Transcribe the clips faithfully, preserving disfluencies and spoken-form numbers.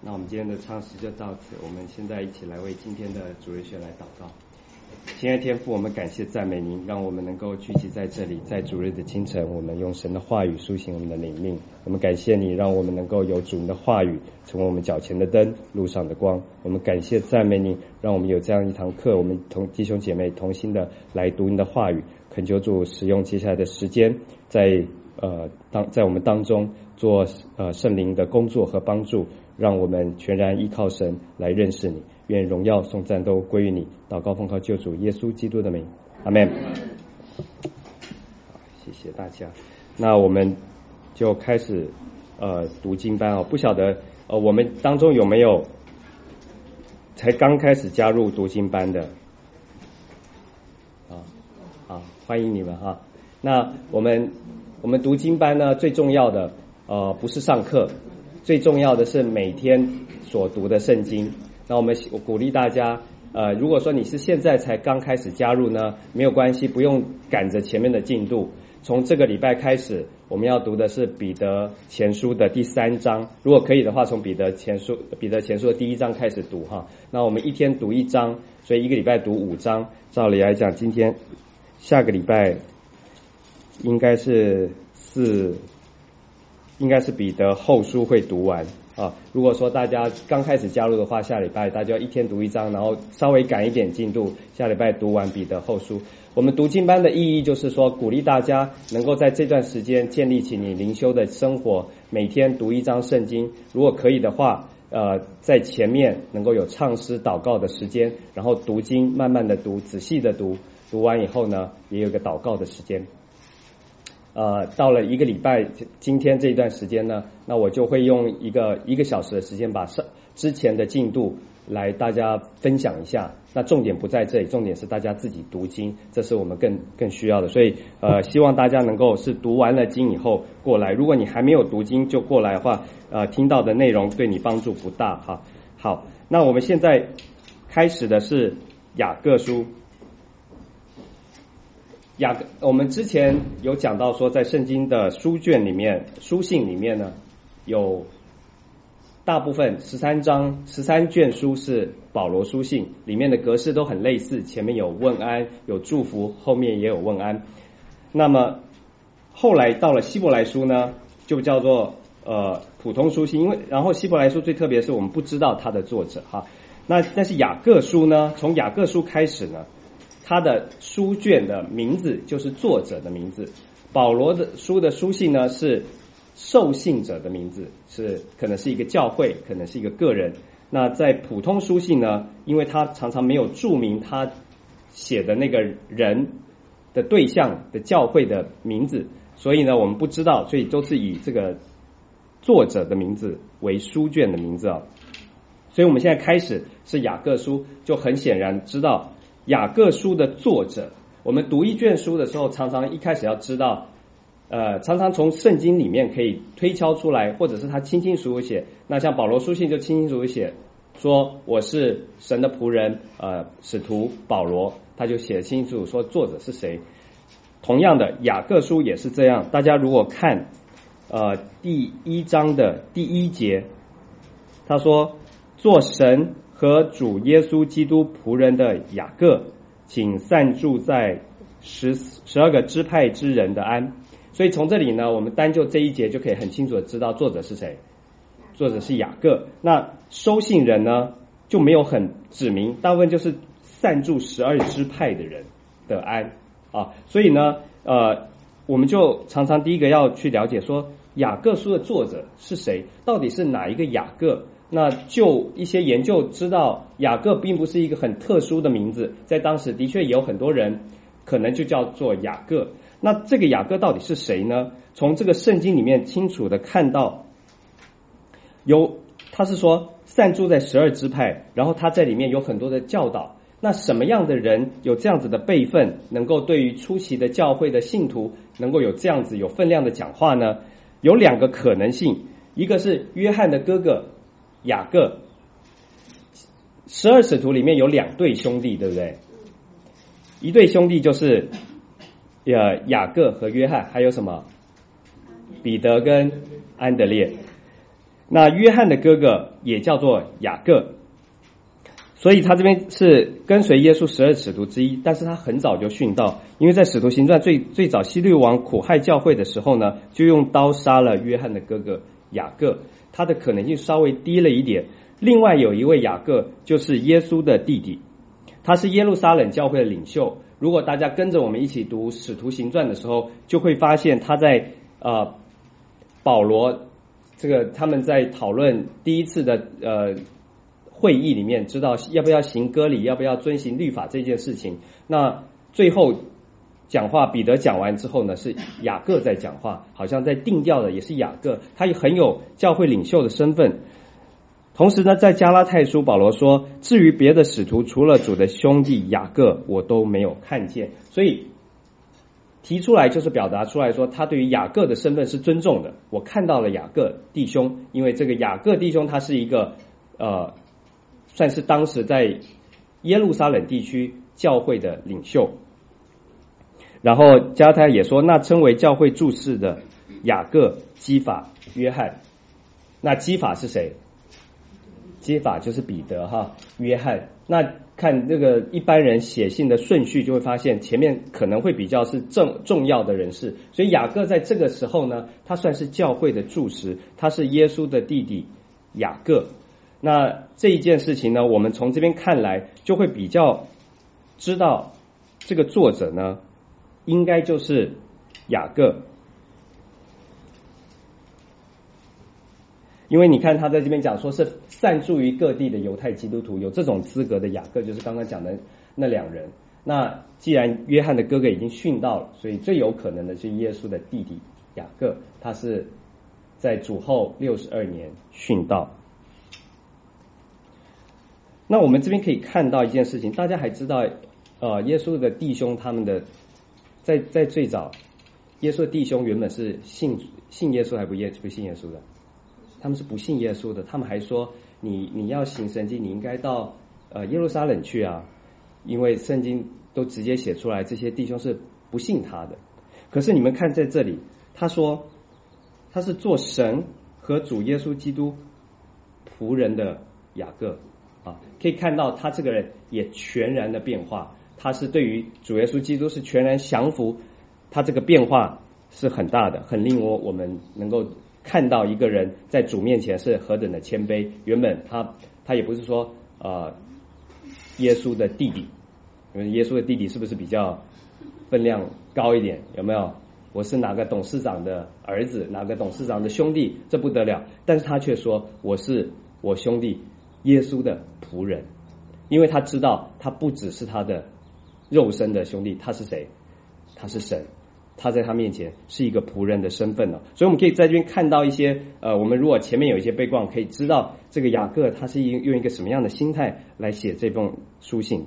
那我们今天的唱诗就到此，我们现在一起来为今天的主日学来祷告。亲爱的天父，我们感谢赞美您，让我们能够聚集在这里，在主日的清晨，我们用神的话语苏醒我们的灵命。我们感谢你，让我们能够有主你的话语成为我们脚前的灯，路上的光。我们感谢赞美你，让我们有这样一堂课，我们同弟兄姐妹同心的来读你的话语，恳求主使用接下来的时间，在呃当在我们当中做呃圣灵的工作和帮助，让我们全然依靠神来认识你。愿荣耀颂赞都归于你。祷告奉靠救主耶稣基督的名，阿们。谢谢大家。那我们就开始呃读经班哦。不晓得呃我们当中有没有才刚开始加入读经班的啊啊，欢迎你们哈。那我们我们读经班呢，最重要的呃不是上课，最重要的是每天所读的圣经。那我们我鼓励大家，呃，如果说你是现在才刚开始加入呢，没有关系，不用赶着前面的进度。从这个礼拜开始，我们要读的是彼得前书的第三章。如果可以的话，从彼得前书彼得前书的第一章开始读哈。那我们一天读一章，所以一个礼拜读五章。照理来讲，今天下个礼拜应该是四，应该是彼得后书会读完。啊，如果说大家刚开始加入的话，下礼拜大家一天读一章，然后稍微赶一点进度，下礼拜读完彼得后书。我们读经班的意义就是说，鼓励大家能够在这段时间建立起你灵修的生活，每天读一章圣经，如果可以的话，呃，在前面能够有唱诗祷告的时间，然后读经慢慢的读，仔细的读，读完以后呢，也有个祷告的时间。呃，到了一个礼拜，今天这一段时间呢，那我就会用一个一个小时的时间把上之前的进度来大家分享一下。那重点不在这里，重点是大家自己读经，这是我们更更需要的。所以呃，希望大家能够是读完了经以后过来。如果你还没有读经就过来的话，呃，听到的内容对你帮助不大哈。好，那我们现在开始的是雅各书。雅各，我们之前有讲到说，在圣经的书卷里面、书信里面呢，有大部分十三章、十三卷书是保罗书信，里面的格式都很类似，前面有问安、有祝福，后面也有问安。那么后来到了希伯来书呢，就叫做呃普通书信，因为然后希伯来书最特别的是我们不知道它的作者哈。那但是雅各书呢，从雅各书开始呢，他的书卷的名字就是作者的名字。保罗的书的书信呢是受信者的名字，是可能是一个教会，可能是一个个人。那在普通书信呢，因为他常常没有注明他写的那个人的对象的教会的名字，所以呢我们不知道，所以都是以这个作者的名字为书卷的名字啊。所以我们现在开始是雅各书，就很显然知道雅各书的作者。我们读一卷书的时候，常常一开始要知道，呃，常常从圣经里面可以推敲出来，或者是他清清楚楚写。那像保罗书信就清清楚楚写，说我是神的仆人，呃，使徒保罗，他就写清楚说作者是谁。同样的，雅各书也是这样。大家如果看呃第一章的第一节，他说做神和主耶稣基督仆人的雅各，请散住在十十二个支派之人的安。所以从这里呢，我们单就这一节就可以很清楚的知道作者是谁，作者是雅各。那收信人呢就没有很指明，大部分就是散住十二支派的人的安啊。所以呢，呃，我们就常常第一个要去了解说雅各书的作者是谁，到底是哪一个雅各。那就一些研究知道，雅各并不是一个很特殊的名字，在当时的确也有很多人可能就叫做雅各。那这个雅各到底是谁呢？从这个圣经里面清楚的看到，有他是说散住在十二支派，然后他在里面有很多的教导。那什么样的人有这样子的辈分，能够对于初期的教会的信徒能够有这样子有分量的讲话呢？有两个可能性，一个是约翰的哥哥雅各。十二使徒里面有两对兄弟，对不对？一对兄弟就是呃雅各和约翰，还有什么彼得跟安德烈。 那约翰的哥哥也叫做雅各，所以他这边是跟随耶稣十二使徒之一，但是他很早就殉道，因为在使徒行传最最早希律王苦害教会的时候呢，就用刀杀了约翰的哥哥雅各，他的可能性稍微低了一点。另外有一位雅各就是耶稣的弟弟，他是耶路撒冷教会的领袖。如果大家跟着我们一起读使徒行传的时候，就会发现他在呃保罗这个他们在讨论第一次的呃会议里面，知道要不要行割礼，要不要遵行律法这件事情。那最后讲话，彼得讲完之后呢，是雅各在讲话，好像在定调的也是雅各，他也很有教会领袖的身份。同时呢，在加拉太书保罗说，至于别的使徒，除了主的兄弟雅各，我都没有看见。所以提出来就是表达出来说，他对于雅各的身份是尊重的。我看到了雅各弟兄，因为这个雅各弟兄他是一个呃，算是当时在耶路撒冷地区教会的领袖。然后加拉太也说，那称为教会柱事的雅各、基法、约翰。那基法是谁？基法就是彼得哈，约翰。那看这个一般人写信的顺序，就会发现前面可能会比较是重重要的人士，所以雅各在这个时候呢，他算是教会的柱石，他是耶稣的弟弟雅各。那这一件事情呢，我们从这边看来，就会比较知道这个作者呢，应该就是雅各。因为你看他在这边讲说是散住于各地的犹太基督徒，有这种资格的雅各就是刚刚讲的那两人。那既然约翰的哥哥已经殉道了，所以最有可能的是耶稣的弟弟雅各，他是在主后六十二年殉道。那我们这边可以看到一件事情，大家还知道呃，耶稣的弟兄他们的在在最早，耶稣的弟兄原本是信信耶稣还不耶不信耶稣的，他们是不信耶稣的。他们还说你你要行神迹，你应该到呃耶路撒冷去啊，因为圣经都直接写出来，这些弟兄是不信他的。可是你们看在这里，他说他是做神和主耶稣基督仆人的雅各啊，可以看到他这个人也全然的变化，他是对于主耶稣基督是全然降服，他这个变化是很大的，很令我我们能够看到一个人在主面前是何等的谦卑。原本他他也不是说呃耶稣的弟弟，因为耶稣的弟弟是不是比较分量高一点？有没有？我是哪个董事长的儿子，哪个董事长的兄弟，这不得了。但是他却说我是我兄弟耶稣的仆人，因为他知道他不只是他的肉身的兄弟，他是谁？他是神，他在他面前是一个仆人的身份呢。所以我们可以在这边看到一些呃，我们如果前面有一些背光，可以知道这个雅各他是用一个什么样的心态来写这封书信。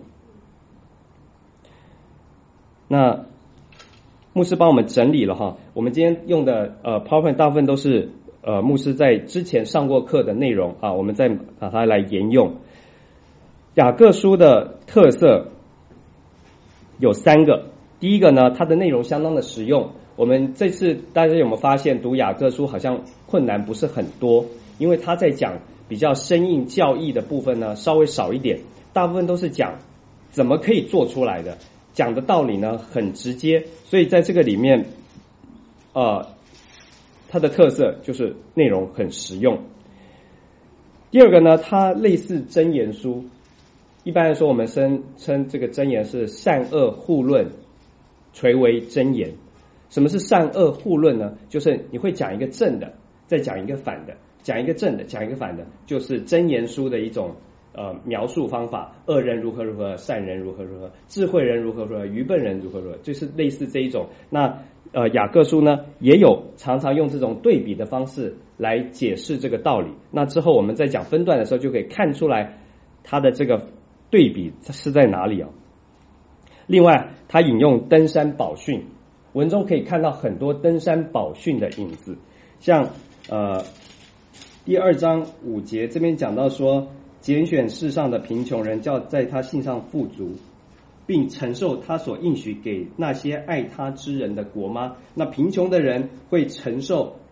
那牧师帮我们整理了哈，我们今天用的呃 PowerPoint 大部分都是呃牧师在之前上过课的内容啊，我们再把它来沿用。雅各书的特色有三个，第一个呢，它的内容相当的实用。我们这次大家有没有发现读雅各书好像困难不是很多，因为他在讲比较生硬教义的部分呢稍微少一点，大部分都是讲怎么可以做出来的，讲的道理呢很直接，所以在这个里面呃，它的特色就是内容很实用。第二个呢，它类似箴言书，一般来说我们称称这个箴言是善恶互论，垂为箴言。什么是善恶互论呢？就是你会讲一个正的，再讲一个反的，讲一个正的，讲一个反的，就是箴言书的一种呃描述方法。恶人如何如何，善人如何如何，智慧人如何如何，愚笨人如何如何，就是类似这一种。那呃雅各书呢也有常常用这种对比的方式来解释这个道理。那之后我们在讲分段的时候就可以看出来它的这个对比是在哪里啊。另外他引用登山宝训，文中可以看到很多登山宝训的影子，像呃第二章五节这边讲到说，拣选世上的贫穷人，叫在他信上富足，并承受他所应许给那些爱他之人的国吗？那贫穷的人会承受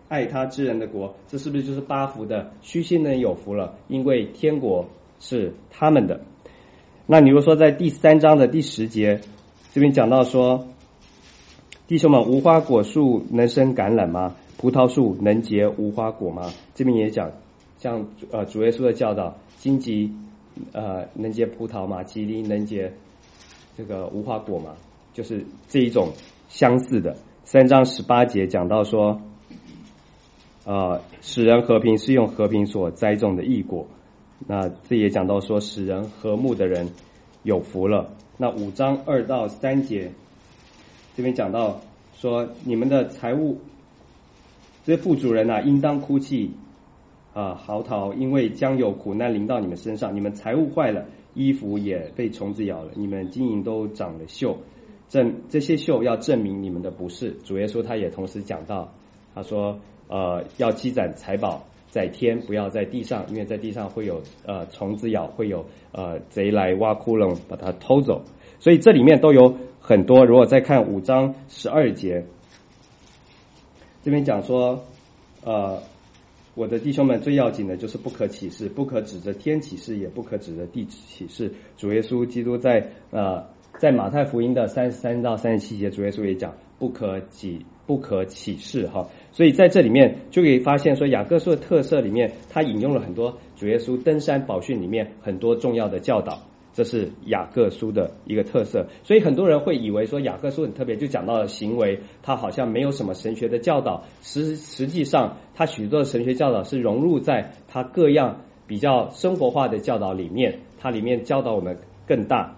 爱他之人的国，这是不是就是八福的虚心人有福了？因为天国是他们的。那你如果说在第三章的第十节，这边讲到说，弟兄们，无花果树能生橄榄吗？葡萄树能结无花果吗？这边也讲，像呃主耶稣的教导，荆棘呃能结葡萄吗？吉藜能结这个无花果吗？就是这一种相似的。三章十八节讲到说，呃使人和平是用和平所栽种的义果。那这也讲到说，使人和睦的人有福了。那五章二到三节这边讲到说，你们的财物，这些富主人啊，应当哭泣啊嚎啕，因为将有苦难临到你们身上。你们财物坏了，衣服也被虫子咬了，你们金银都长了锈，证这些锈要证明你们的不是。主耶稣他也同时讲到，他说呃要积攒财宝在天，不要在地上，因为在地上会有呃虫子咬，会有呃贼来挖窟窿把它偷走。所以这里面都有很多。如果再看五章十二节，这边讲说，呃，我的弟兄们，最要紧的就是不可起誓，不可指着天起誓，也不可指着地起誓。主耶稣基督在呃在马太福音的三十三到三十七节，主耶稣也讲不可起不可起誓哈。所以在这里面就可以发现说，雅各书的特色里面，他引用了很多主耶稣登山宝训里面很多重要的教导。这是雅各书的一个特色，所以很多人会以为说雅各书很特别，就讲到了行为，它好像没有什么神学的教导。实实际上，它许多的神学教导是融入在它各样比较生活化的教导里面，它里面教导我们更大。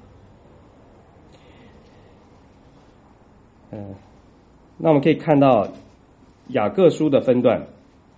嗯、呃，那我们可以看到雅各书的分段。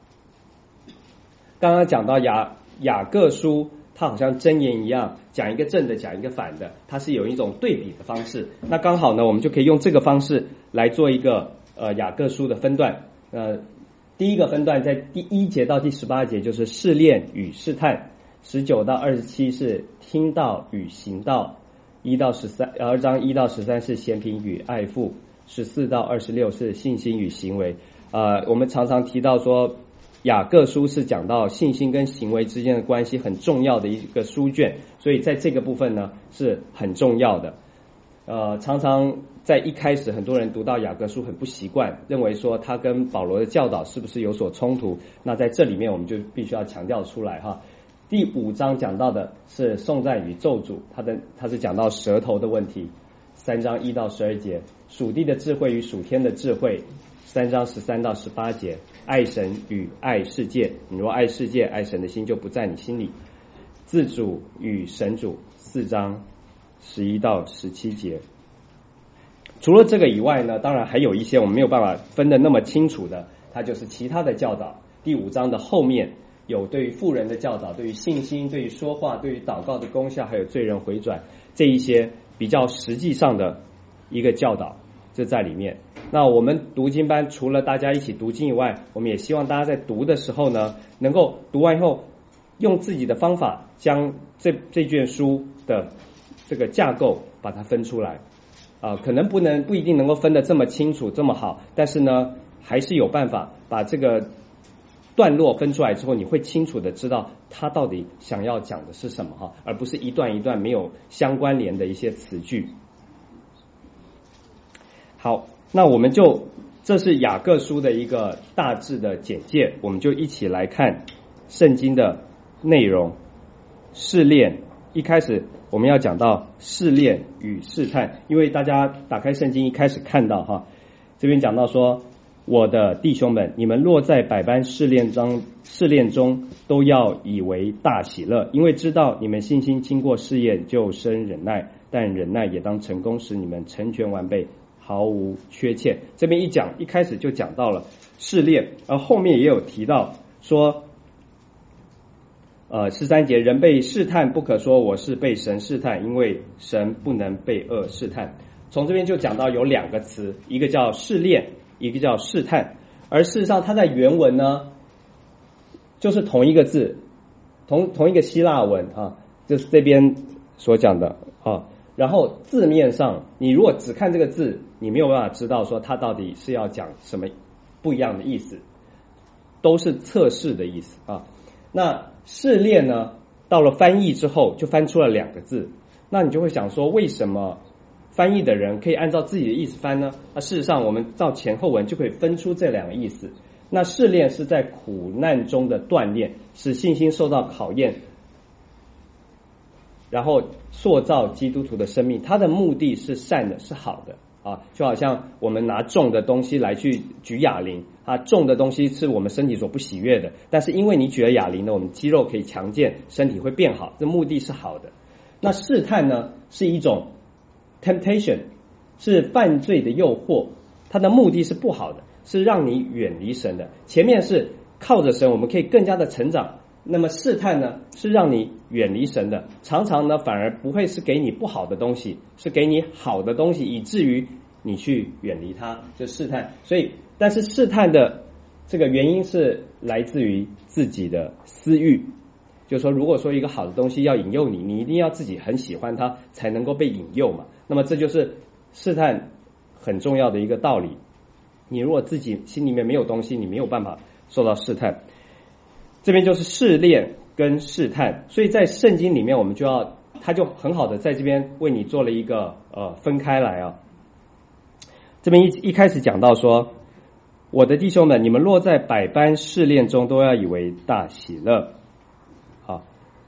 刚刚讲到雅雅各书，它好像箴言一样，讲一个正的，讲一个反的，它是有一种对比的方式。那刚好呢，我们就可以用这个方式来做一个呃雅各书的分段。呃，第一个分段在第一节到第十八节就是试炼与试探，十九到二十七是听道与行道，一到十三二章一到十三是嫌贫与爱富，十四到二十六是信心与行为。呃，我们常常提到说，雅各书是讲到信心跟行为之间的关系很重要的一个书卷，所以在这个部分呢是很重要的。呃，常常在一开始很多人读到雅各书很不习惯，认为说他跟保罗的教导是不是有所冲突。那在这里面我们就必须要强调出来哈。第五章讲到的是颂赞与咒诅，他的他是讲到舌头的问题。三章一到十二节，属地的智慧与属天的智慧。三章十三到十八节，爱神与爱世界，你若爱世界，爱神的心就不在你心里。自主与神主，四章十一到十七节。除了这个以外呢，当然还有一些我们没有办法分得那么清楚的，它就是其他的教导。第五章的后面有对于富人的教导，对于信心，对于说话，对于祷告的功效，还有罪人回转，这一些比较实际上的一个教导就在里面。那我们读经班除了大家一起读经以外，我们也希望大家在读的时候呢，能够读完以后用自己的方法将这这卷书的这个架构把它分出来啊、呃，可能不能不一定能够分得这么清楚这么好，但是呢还是有办法把这个段落分出来之后，你会清楚的知道他到底想要讲的是什么哈，而不是一段一段没有相关联的一些词句。好，那我们就这是雅各书的一个大致的简介，我们就一起来看圣经的内容。试炼，一开始我们要讲到试炼与试探，因为大家打开圣经一开始看到哈，这边讲到说，我的弟兄们，你们落在百般试炼中，试炼中都要以为大喜乐，因为知道你们信心经过试验就生忍耐，但忍耐也当成功，使你们成全完备，毫无缺欠。这边一讲，一开始就讲到了试炼，而后面也有提到说，呃，十三节，人被试探不可说我是被神试探，因为神不能被恶试探。从这边就讲到有两个词，一个叫试炼，一个叫试探。而事实上它在原文呢就是同一个字，同同一个希腊文啊，就是这边所讲的啊。然后字面上你如果只看这个字，你没有办法知道说它到底是要讲什么不一样的意思。 都是测试的意思啊。那试炼呢，到了翻译之后就翻出了两个字，那你就会想说，为什么翻译的人可以按照自己的意思翻呢？那事实上我们照前后文就可以分出这两个意思。那试炼是在苦难中的锻炼，使信心受到考验，然后塑造基督徒的生命，它的目的是善的，是好的啊。就好像我们拿重的东西来去举哑铃啊，重的东西是我们身体所不喜悦的，但是因为你举了哑铃呢，我们肌肉可以强健，身体会变好，这目的是好的。那试探呢，是一种 temptation， 是犯罪的诱惑，它的目的是不好的，是让你远离神的。前面是靠着神我们可以更加的成长，那么试探呢，是让你远离神的，常常呢反而不会是给你不好的东西，是给你好的东西，以至于你去远离它，就试探。所以但是试探的这个原因是来自于自己的私欲，就是说如果说一个好的东西要引诱你，你一定要自己很喜欢它才能够被引诱嘛。那么这就是试探很重要的一个道理，你如果自己心里面没有东西，你没有办法受到试探。这边就是试炼跟试探，所以在圣经里面我们就要，他就很好的在这边为你做了一个呃分开来啊。这边一一开始讲到说，我的弟兄们，你们落在百般试炼中，都要以为大喜乐，好，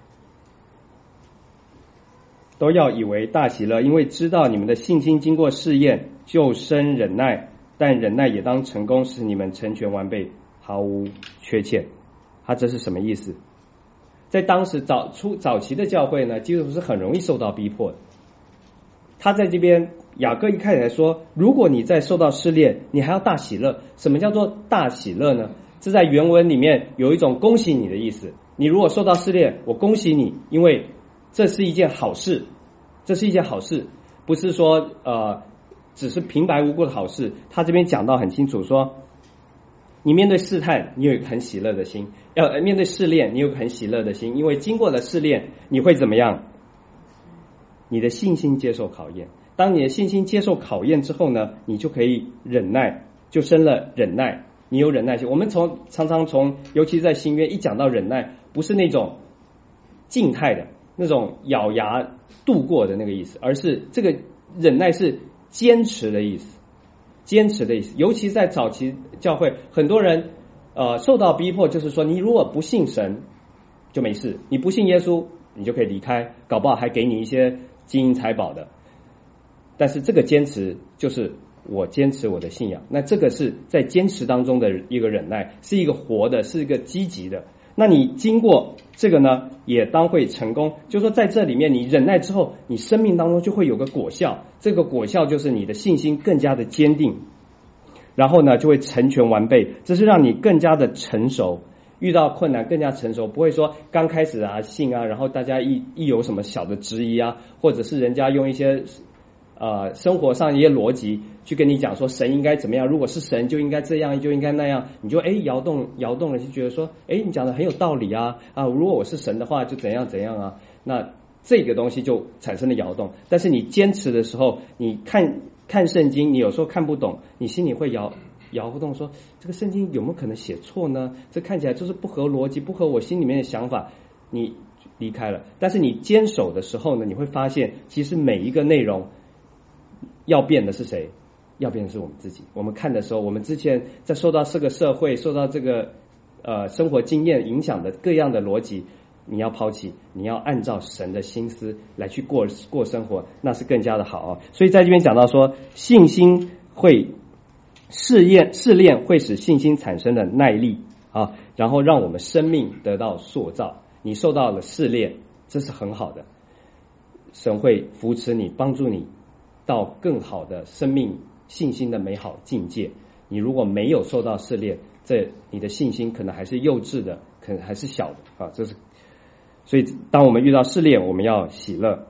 都要以为大喜乐，因为知道你们的信心经过试验，就生忍耐，但忍耐也当成功，使你们成全完备，毫无缺欠。他这是什么意思？在当时早初早期的教会呢，基督徒是很容易受到逼迫的。他在这边雅各一开始来说，如果你在受到试炼，你还要大喜乐。什么叫做大喜乐呢？这在原文里面有一种恭喜你的意思。你如果受到试炼，我恭喜你，因为这是一件好事，这是一件好事，不是说呃只是平白无故的好事。他这边讲到很清楚说，你面对试探，你有一个很喜乐的心；要面对试炼，你有一个很喜乐的心，因为经过了试炼，你会怎么样？你的信心接受考验。当你的信心接受考验之后呢，你就可以忍耐，就生了忍耐。你有忍耐性。我们从常常从，尤其在新约一讲到忍耐，不是那种静态的那种咬牙度过的那个意思，而是这个忍耐是坚持的意思。坚持的意思，尤其在早期教会，很多人呃受到逼迫，就是说你如果不信神就没事，你不信耶稣你就可以离开，搞不好还给你一些金银财宝的。但是这个坚持就是我坚持我的信仰，那这个是在坚持当中的一个忍耐，是一个活的，是一个积极的。那你经过这个呢，也当会成功。就是说在这里面你忍耐之后，你生命当中就会有个果效，这个果效就是你的信心更加的坚定，然后呢就会成全完备，这是让你更加的成熟，遇到困难更加成熟，不会说刚开始啊信啊，然后大家一一有什么小的质疑啊，或者是人家用一些呃生活上一些逻辑去跟你讲说神应该怎么样，如果是神就应该这样就应该那样，你就哎摇动摇动了，就觉得说哎你讲的很有道理啊啊，如果我是神的话就怎样怎样啊，那这个东西就产生了摇动。但是你坚持的时候，你看看圣经，你有时候看不懂，你心里会摇摇不动，说这个圣经有没有可能写错呢？这看起来就是不合逻辑，不合我心里面的想法，你离开了。但是你坚守的时候呢，你会发现其实每一个内容要变的是谁？要变的是我们自己。我们看的时候，我们之前在受到这个社会、受到这个呃生活经验影响的各样的逻辑，你要抛弃，你要按照神的心思来去过过生活，那是更加的好啊。所以在这边讲到说，信心会试验试炼会使信心产生的耐力啊，然后让我们生命得到塑造。你受到了试炼，这是很好的，神会扶持你，帮助你到更好的生命信心的美好境界。你如果没有受到试炼，这你的信心可能还是幼稚的，可能还是小的啊。这是所以当我们遇到试炼，我们要喜乐。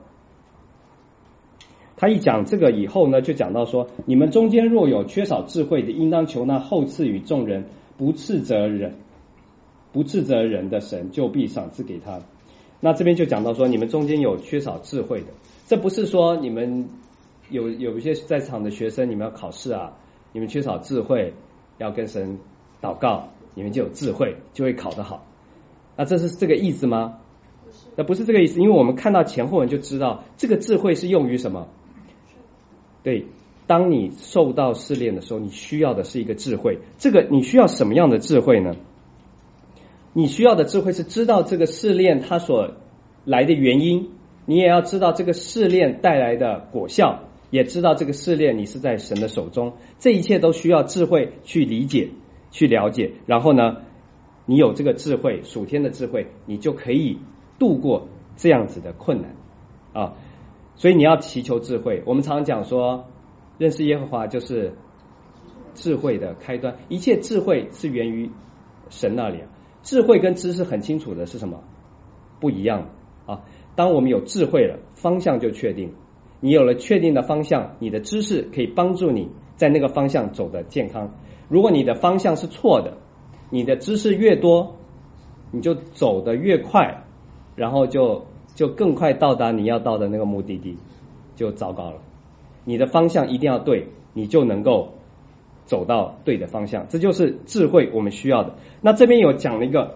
他一讲这个以后呢，就讲到说，你们中间若有缺少智慧的，应当求那后赐与众人，不斥责人不斥责人的神，就必赏赐给他。那这边就讲到说，你们中间有缺少智慧的，这不是说你们有有一些在场的学生，你们要考试啊，你们缺少智慧，要跟神祷告你们就有智慧，就会考得好。那这是这个意思吗？那不是这个意思，因为我们看到前后文就知道，这个智慧是用于什么？对，当你受到试炼的时候，你需要的是一个智慧。这个你需要什么样的智慧呢？你需要的智慧是知道这个试炼它所来的原因，你也要知道这个试炼带来的果效，也知道这个试炼你是在神的手中。这一切都需要智慧去理解、去了解。然后呢，你有这个智慧，属天的智慧，你就可以度过这样子的困难啊。所以你要祈求智慧。我们常常讲说，认识耶和华就是智慧的开端，一切智慧是源于神那里啊。智慧跟知识很清楚的是什么？不一样啊。当我们有智慧了，方向就确定。你有了确定的方向，你的知识可以帮助你在那个方向走得健康。如果你的方向是错的，你的知识越多，你就走得越快，然后就就更快到达你要到的那个目的地，就糟糕了。你的方向一定要对，你就能够走到对的方向，这就是智慧我们需要的。那这边有讲了一个，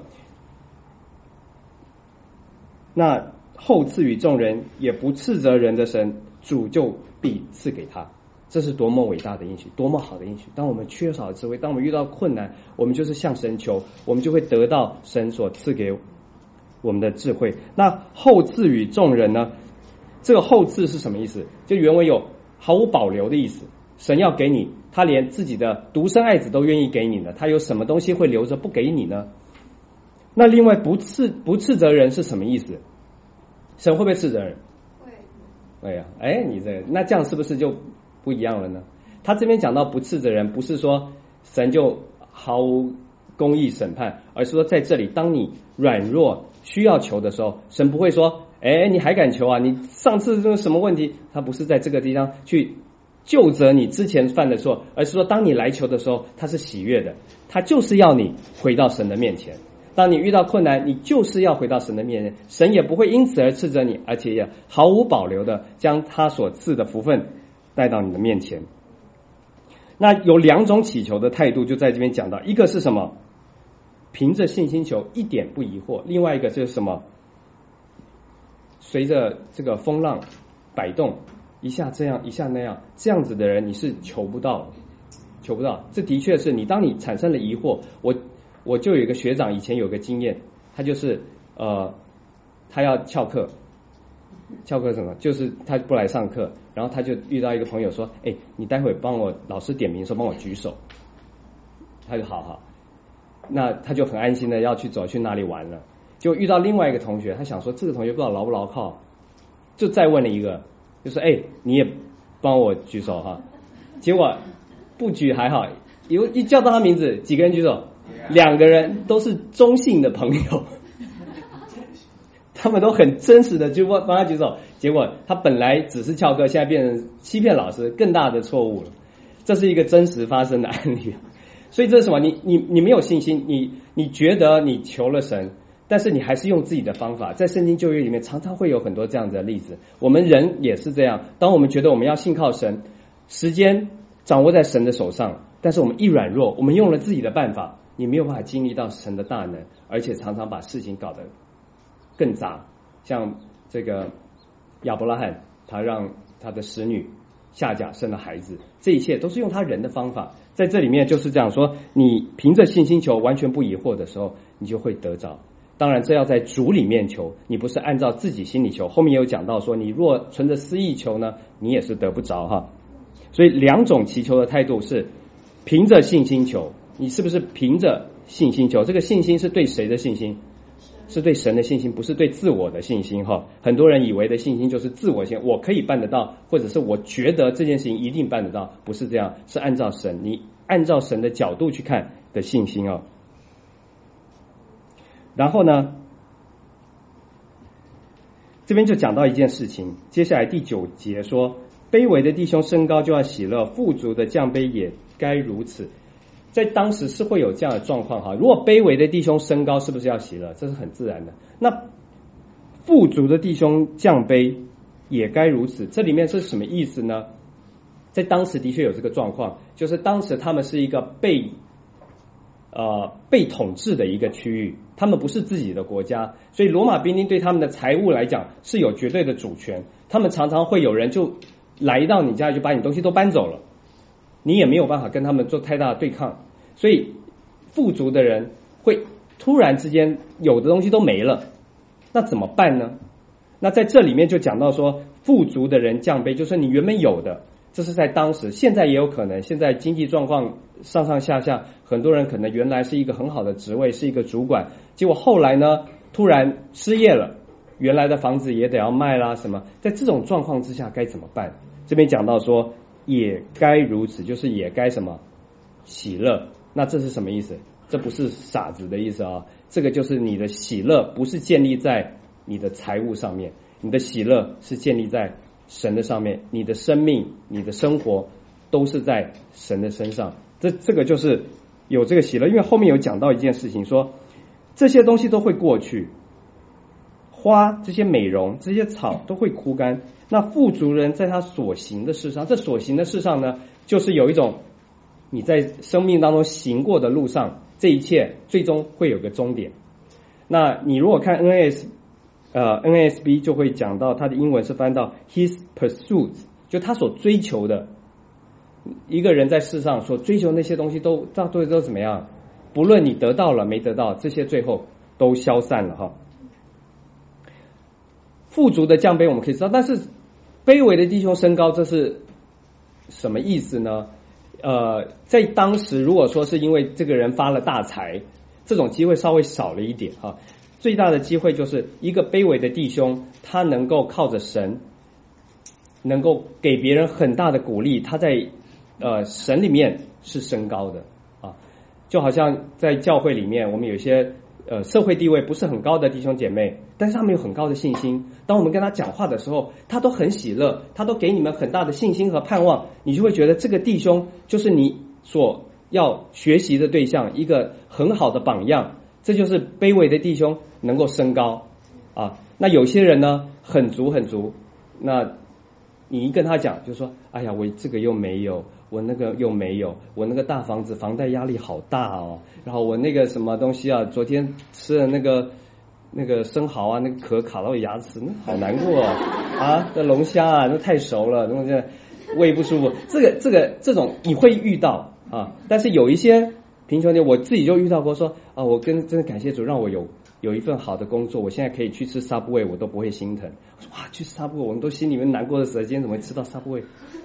那后赐予众人也不斥责人的神，主就必赐给他。这是多么伟大的应许，多么好的应许。当我们缺少智慧，当我们遇到困难，我们就是向神求，我们就会得到神所赐给我们的智慧。那后赐予众人呢？这个后赐是什么意思？就原文有毫无保留的意思。神要给你，他连自己的独生爱子都愿意给你呢，他有什么东西会留着不给你呢？那另外不斥不斥责人是什么意思？神会不会斥责人？会。哎呀，哎，你这那这样是不是就不一样了呢？他这边讲到不斥责人，不是说神就毫无公义审判，而是说在这里，当你软弱需要求的时候，神不会说，哎，你还敢求啊？你上次这个什么问题？他不是在这个地方去究责你之前犯的错，而是说当你来求的时候，他是喜悦的，他就是要你回到神的面前。当你遇到困难，你就是要回到神的面前，神也不会因此而斥责你，而且也毫无保留的将他所赐的福分带到你的面前。那有两种祈求的态度，就在这边讲到，一个是什么？凭着信心求，一点不疑惑；另外一个就是什么？随着这个风浪摆动，一下这样一下那样，这样子的人你是求不到，求不到。这的确是你，当你产生了疑惑，我我就有一个学长以前有个经验，他就是呃，他要翘课，翘课什么？就是他不来上课，然后他就遇到一个朋友说，哎，你待会帮我老师点名的时候帮我举手，他就好好，那他就很安心的要去走去哪里玩了。就遇到另外一个同学，他想说这个同学不知道牢不牢靠，就再问了一个，就说哎，你也帮我举手哈。结果不举还好，一一叫到他名字，几个人举手？两个人都是中性的朋友，他们都很真实的就帮他举手。结果他本来只是翘课，现在变成欺骗老师，更大的错误了。这是一个真实发生的案例。所以这是什么？你你你没有信心，你你觉得你求了神，但是你还是用自己的方法。在圣经旧约里面常常会有很多这样子的例子，我们人也是这样。当我们觉得我们要信靠神，时间掌握在神的手上，但是我们一软弱，我们用了自己的办法，你没有办法经历到神的大能，而且常常把事情搞得更杂。像这个亚伯拉罕，他让他的使女夏甲生了孩子，这一切都是用他人的方法。在这里面就是这样说，你凭着信心求，完全不疑惑的时候，你就会得着。当然这要在主里面求，你不是按照自己心里求。后面有讲到说，你若存着私意求呢，你也是得不着哈。所以两种祈求的态度是凭着信心求，你是不是凭着信心求？这个信心是对谁的信心？是对神的信心，不是对自我的信心哈。很多人以为的信心就是自我信，我可以办得到，或者是我觉得这件事情一定办得到，不是这样，是按照神，你按照神的角度去看的信心哦。然后呢，这边就讲到一件事情，接下来第九节说，卑微的弟兄升高就要喜乐，富足的降卑也该如此。在当时是会有这样的状况哈，如果卑微的弟兄升高，是不是要喜乐？这是很自然的。那富足的弟兄降卑也该如此，这里面是什么意思呢？在当时的确有这个状况，就是当时他们是一个被呃被统治的一个区域，他们不是自己的国家，所以罗马兵丁对他们的财物来讲是有绝对的主权，他们常常会有人就来到你家里就把你东西都搬走了，你也没有办法跟他们做太大的对抗，所以富足的人会突然之间有的东西都没了，那怎么办呢？那在这里面就讲到说，富足的人降卑，就是你原本有的，这是在当时，现在也有可能，现在经济状况上上下下，很多人可能原来是一个很好的职位，是一个主管，结果后来呢突然失业了，原来的房子也得要卖啦什么，在这种状况之下该怎么办？这边讲到说也该如此，就是也该什么喜乐，那这是什么意思？这不是傻子的意思啊，这个就是你的喜乐不是建立在你的财物上面，你的喜乐是建立在神的上面，你的生命你的生活都是在神的身上，这这个就是有这个喜乐。因为后面有讲到一件事情，说这些东西都会过去，花这些美容这些草都会枯干，那富足人在他所行的事上，这所行的事上呢，就是有一种你在生命当中行过的路上，这一切最终会有个终点。那你如果看 N A S 呃 N A S B 就会讲到，它的英文是翻到 his pursuits， 就他所追求的，一个人在世上所追求那些东西都到最后都怎么样？不论你得到了没得到，这些最后都消散了哈。富足的降卑我们可以知道，但是卑微的弟兄升高，这是什么意思呢？呃，在当时如果说是因为这个人发了大财，这种机会稍微少了一点哈。最大的机会就是一个卑微的弟兄，他能够靠着神，能够给别人很大的鼓励，他在呃神里面是升高的啊。就好像在教会里面，我们有些呃社会地位不是很高的弟兄姐妹，但是他们有很高的信心，当我们跟他讲话的时候，他都很喜乐，他都给你们很大的信心和盼望，你就会觉得这个弟兄就是你所要学习的对象，一个很好的榜样。这就是卑微的弟兄能够升高啊。那有些人呢很足很足，那你一跟他讲就说，哎呀我这个又没有，我那个又没有，我那个大房子房贷压力好大哦，然后我那个什么东西啊，昨天吃了那个那个生蚝啊，那个壳卡到牙齿，那好难过啊，啊这龙虾啊那太熟了，那个胃不舒服，这个这个这种你会遇到啊。但是有一些贫穷点，我自己就遇到过说啊，我跟真的感谢主，让我有有一份好的工作，我现在可以去吃 Subway， 我都不会心疼。我说哇，去 Subway， 我们都心里面难过的死了，今天怎么会吃到 Subway？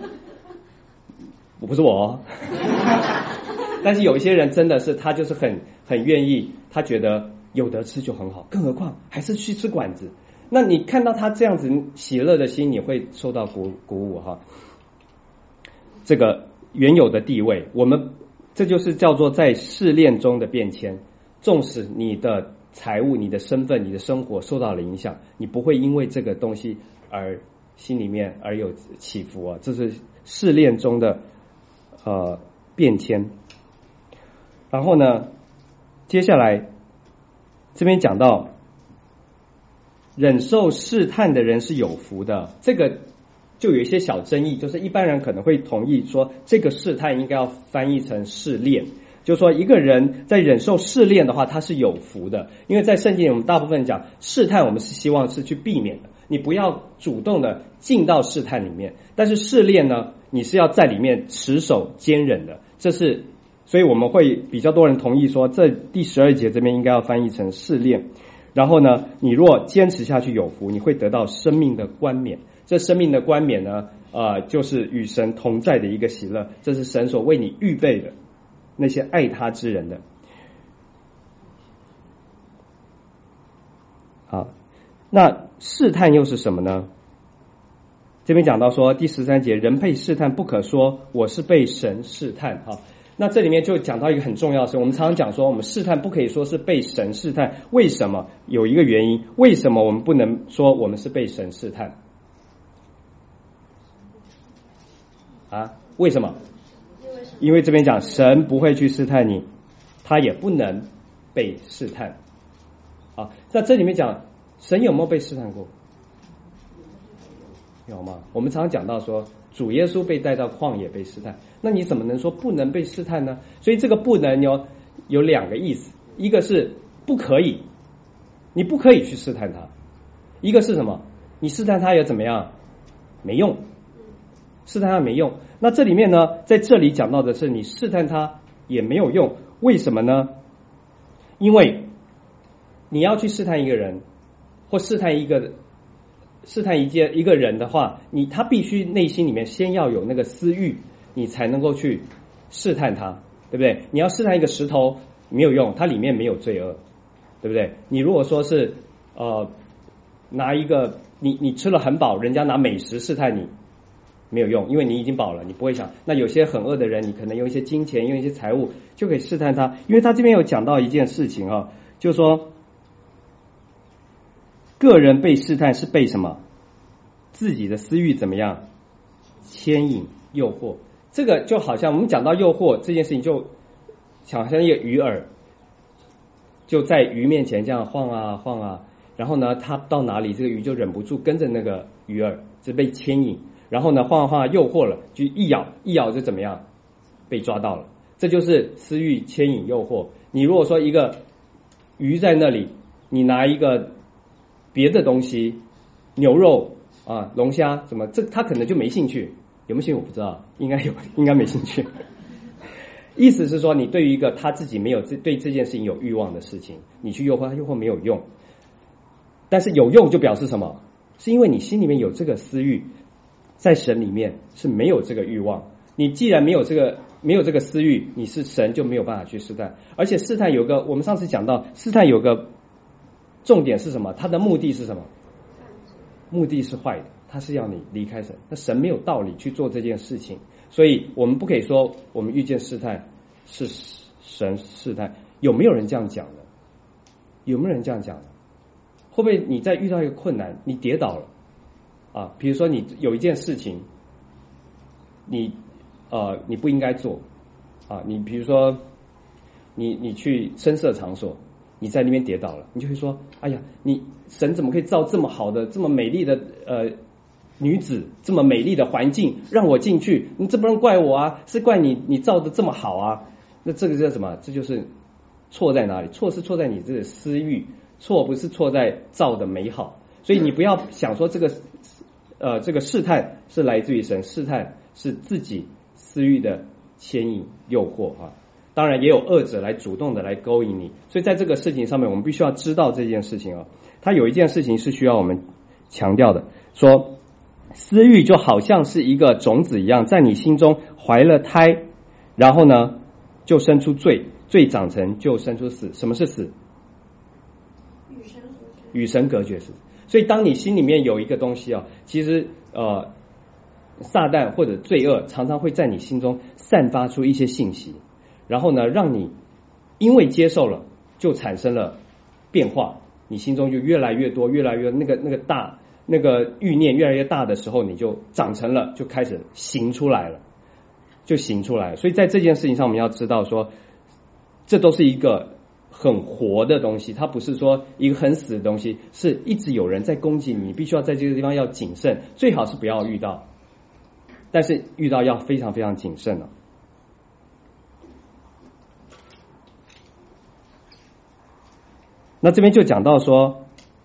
我不是我哦，但是有一些人真的是他就是很很愿意，他觉得有得吃就很好，更何况还是去吃馆子。那你看到他这样子喜乐的心，你会受到鼓鼓舞哈。这个原有的地位，我们。这就是叫做在试炼中的变迁，纵使你的财务、你的身份、你的生活受到了影响，你不会因为这个东西而心里面而有起伏啊，这是试炼中的呃变迁。然后呢，接下来这边讲到忍受试探的人是有福的，这个就有一些小争议，就是一般人可能会同意说这个试探应该要翻译成试炼，就是说一个人在忍受试炼的话他是有福的，因为在圣经里我们大部分讲试探我们是希望是去避免的，你不要主动的进到试探里面，但是试炼呢你是要在里面持守坚忍的，这是所以我们会比较多人同意说这第十二节这边应该要翻译成试炼。然后呢你若坚持下去有福，你会得到生命的冠冕，这生命的冠冕呢呃，就是与神同在的一个喜乐，这是神所为你预备的那些爱他之人的。好，那试探又是什么呢？这边讲到说第十三节，人配试探不可说我是被神试探哈。那这里面就讲到一个很重要的事，我们常常讲说我们试探不可以说是被神试探，为什么？有一个原因，为什么我们不能说我们是被神试探啊？为什么？因为这边讲神不会去试探你，他也不能被试探啊。那这里面讲神有没有被试探过？有吗？我们常常讲到说主耶稣被带到旷野被试探，那你怎么能说不能被试探呢？所以这个不能有有两个意思，一个是不可以，你不可以去试探他；一个是什么？你试探他也怎么样？没用，试探他没用。那这里面呢，在这里讲到的是你试探他也没有用，为什么呢？因为你要去试探一个人，或试探一个试探一件一个人的话，你他必须内心里面先要有那个私欲，你才能够去试探他，对不对？你要试探一个石头没有用，它里面没有罪恶，对不对？你如果说是呃拿一个你你吃了很饱，人家拿美食试探你没有用，因为你已经饱了，你不会想。那有些很饿的人，你可能用一些金钱，用一些财物就可以试探他，因为他这边有讲到一件事情啊，就是说个人被试探是被什么？自己的私欲怎么样？牵引、诱惑。这个就好像我们讲到诱惑这件事情，就好像一个鱼饵，就在鱼面前这样晃啊晃啊，然后呢，他到哪里，这个鱼就忍不住跟着那个鱼饵，就被牵引，然后呢，晃啊晃啊，诱惑了，就一咬，一咬就怎么样？被抓到了。这就是私欲牵引诱惑。你如果说一个鱼在那里，你拿一个别的东西，牛肉啊、龙虾什么，这他可能就没兴趣，有没有兴趣我不知道，应该有，应该没兴趣。意思是说，你对于一个他自己没有对这件事情有欲望的事情，你去诱惑他，诱惑没有用。但是有用就表示什么？是因为你心里面有这个私欲，在神里面是没有这个欲望。你既然没有这个没有这个私欲，你是神就没有办法去试探。而且试探有个，我们上次讲到，试探有个重点是什么？它的目的是什么？目的是坏的，它是要你离开神。那神没有道理去做这件事情，所以我们不可以说我们遇见试探是神试探。有没有人这样讲的？有没有人这样讲的？会不会你在遇到一个困难，你跌倒了啊？比如说你有一件事情，你呃你不应该做啊，你比如说你你去声色场所，你在那边跌倒了，你就会说，哎呀，你神怎么可以造这么好的、这么美丽的呃女子，这么美丽的环境让我进去？你这不能怪我啊，是怪你你造的这么好啊。那这个叫什么？这就是错在哪里？错是错在你这个私欲，错不是错在造的美好。所以你不要想说这个呃这个试探是来自于神，试探是自己私欲的牵引诱惑啊。当然也有恶者来主动的来勾引你，所以在这个事情上面，我们必须要知道这件事情啊。它有一件事情是需要我们强调的，说私欲就好像是一个种子一样，在你心中怀了胎，然后呢就生出罪，罪长成就生出死。什么是死？ 与神隔绝。 与神隔绝是。所以当你心里面有一个东西啊，其实呃撒旦或者罪恶常常会在你心中散发出一些信息，然后呢让你因为接受了就产生了变化，你心中就越来越多越来越那个那个大那个欲念越来越大的时候，你就长成了，就开始行出来了，就行出来了。所以在这件事情上我们要知道说，这都是一个很活的东西，它不是说一个很死的东西，是一直有人在攻击你，你必须要在这个地方要谨慎，最好是不要遇到，但是遇到要非常非常谨慎了。那这边就讲到说，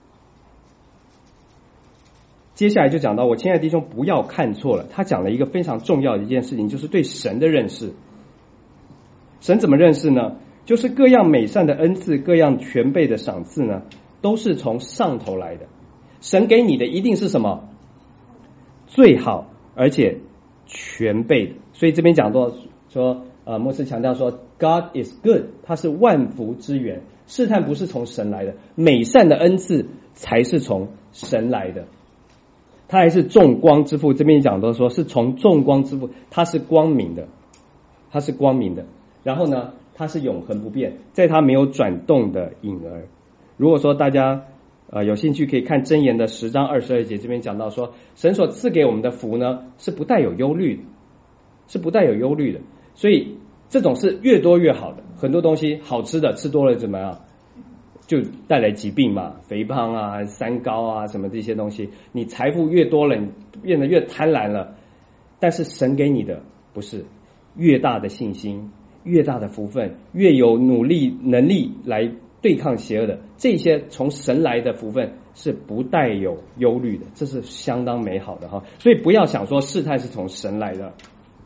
接下来就讲到，我亲爱的弟兄不要看错了，他讲了一个非常重要的一件事情，就是对神的认识。神怎么认识呢？就是各样美善的恩赐，各样全备的赏赐呢，都是从上头来的。神给你的一定是什么？最好而且全备的。所以这边讲到说，呃，牧师强调说 God is good， 他是万福之源。试探不是从神来的，美善的恩赐才是从神来的。他还是众光之父，这边讲到说是从众光之父，他是光明的，他是光明的。然后呢，他是永恒不变，在他没有转动的影儿。如果说大家呃有兴趣，可以看箴言的十章二十二节，这边讲到说，神所赐给我们的福呢，是不带有忧虑的，是不带有忧虑的。所以这种是越多越好的。很多东西好吃的吃多了怎么样？就带来疾病嘛，肥胖啊、三高啊什么这些东西。你财富越多了，你变得越贪婪了。但是神给你的不是越大的信心， 越大的福分，越有努力能力来对抗邪恶的，这些从神来的福分是不带有忧虑的，这是相当美好的哈。所以不要想说试探是从神来的。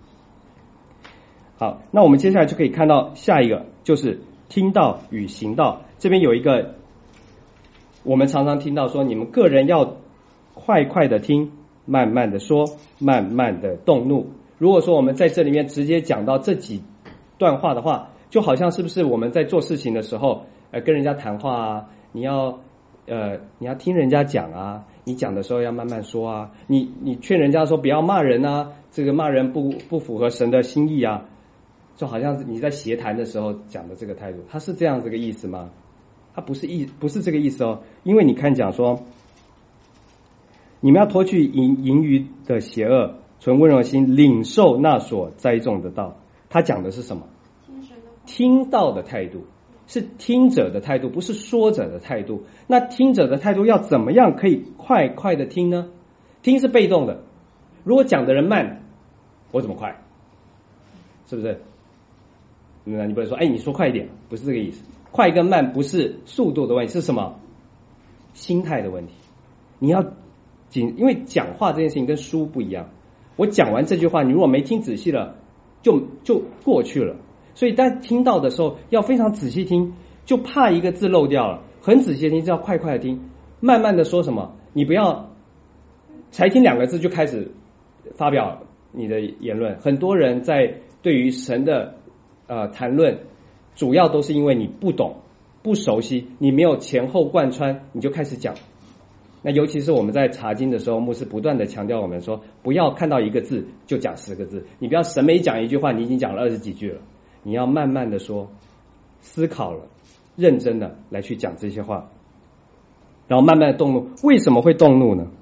好，那我们接下来就可以看到下一个，就是听道与行道。这边有一个我们常常听到说，你们个人要快快的听，慢慢的说，慢慢的动怒。如果说我们在这里面直接讲到这几段话的话，就好像是不是我们在做事情的时候，呃，跟人家谈话啊，你要呃你要听人家讲啊，你讲的时候要慢慢说啊，你你劝人家说不要骂人啊，这个骂人不不符合神的心意啊，就好像你在协谈的时候讲的这个态度，它是这样这个意思吗？它不是意不是这个意思哦，因为你看讲说，你们要脱去淫淫余的邪恶，存温柔的心，领受那所栽种的道。他讲的是什么？听道的态度，是听者的态度，不是说者的态度。那听者的态度要怎么样可以快快的听呢？听是被动的，如果讲的人慢，我怎么快？是不是？那你不能说，哎，你说快一点，不是这个意思。快跟慢不是速度的问题，是什么？心态的问题。你要紧，因为讲话这件事情跟书不一样。我讲完这句话，你如果没听仔细了，就就过去了。所以当听到的时候，要非常仔细听，就怕一个字漏掉了。很仔细的听，就要快快的听，慢慢的说什么。你不要才听两个字就开始发表你的言论。很多人在对于神的呃谈论，主要都是因为你不懂、不熟悉，你没有前后贯穿，你就开始讲。那尤其是我们在查经的时候，牧师不断的强调我们说，不要看到一个字就讲十个字，你不要神每讲一句话，你已经讲了二十几句了，你要慢慢的说，思考了，认真的来去讲这些话，然后慢慢的动怒。为什么会动怒呢？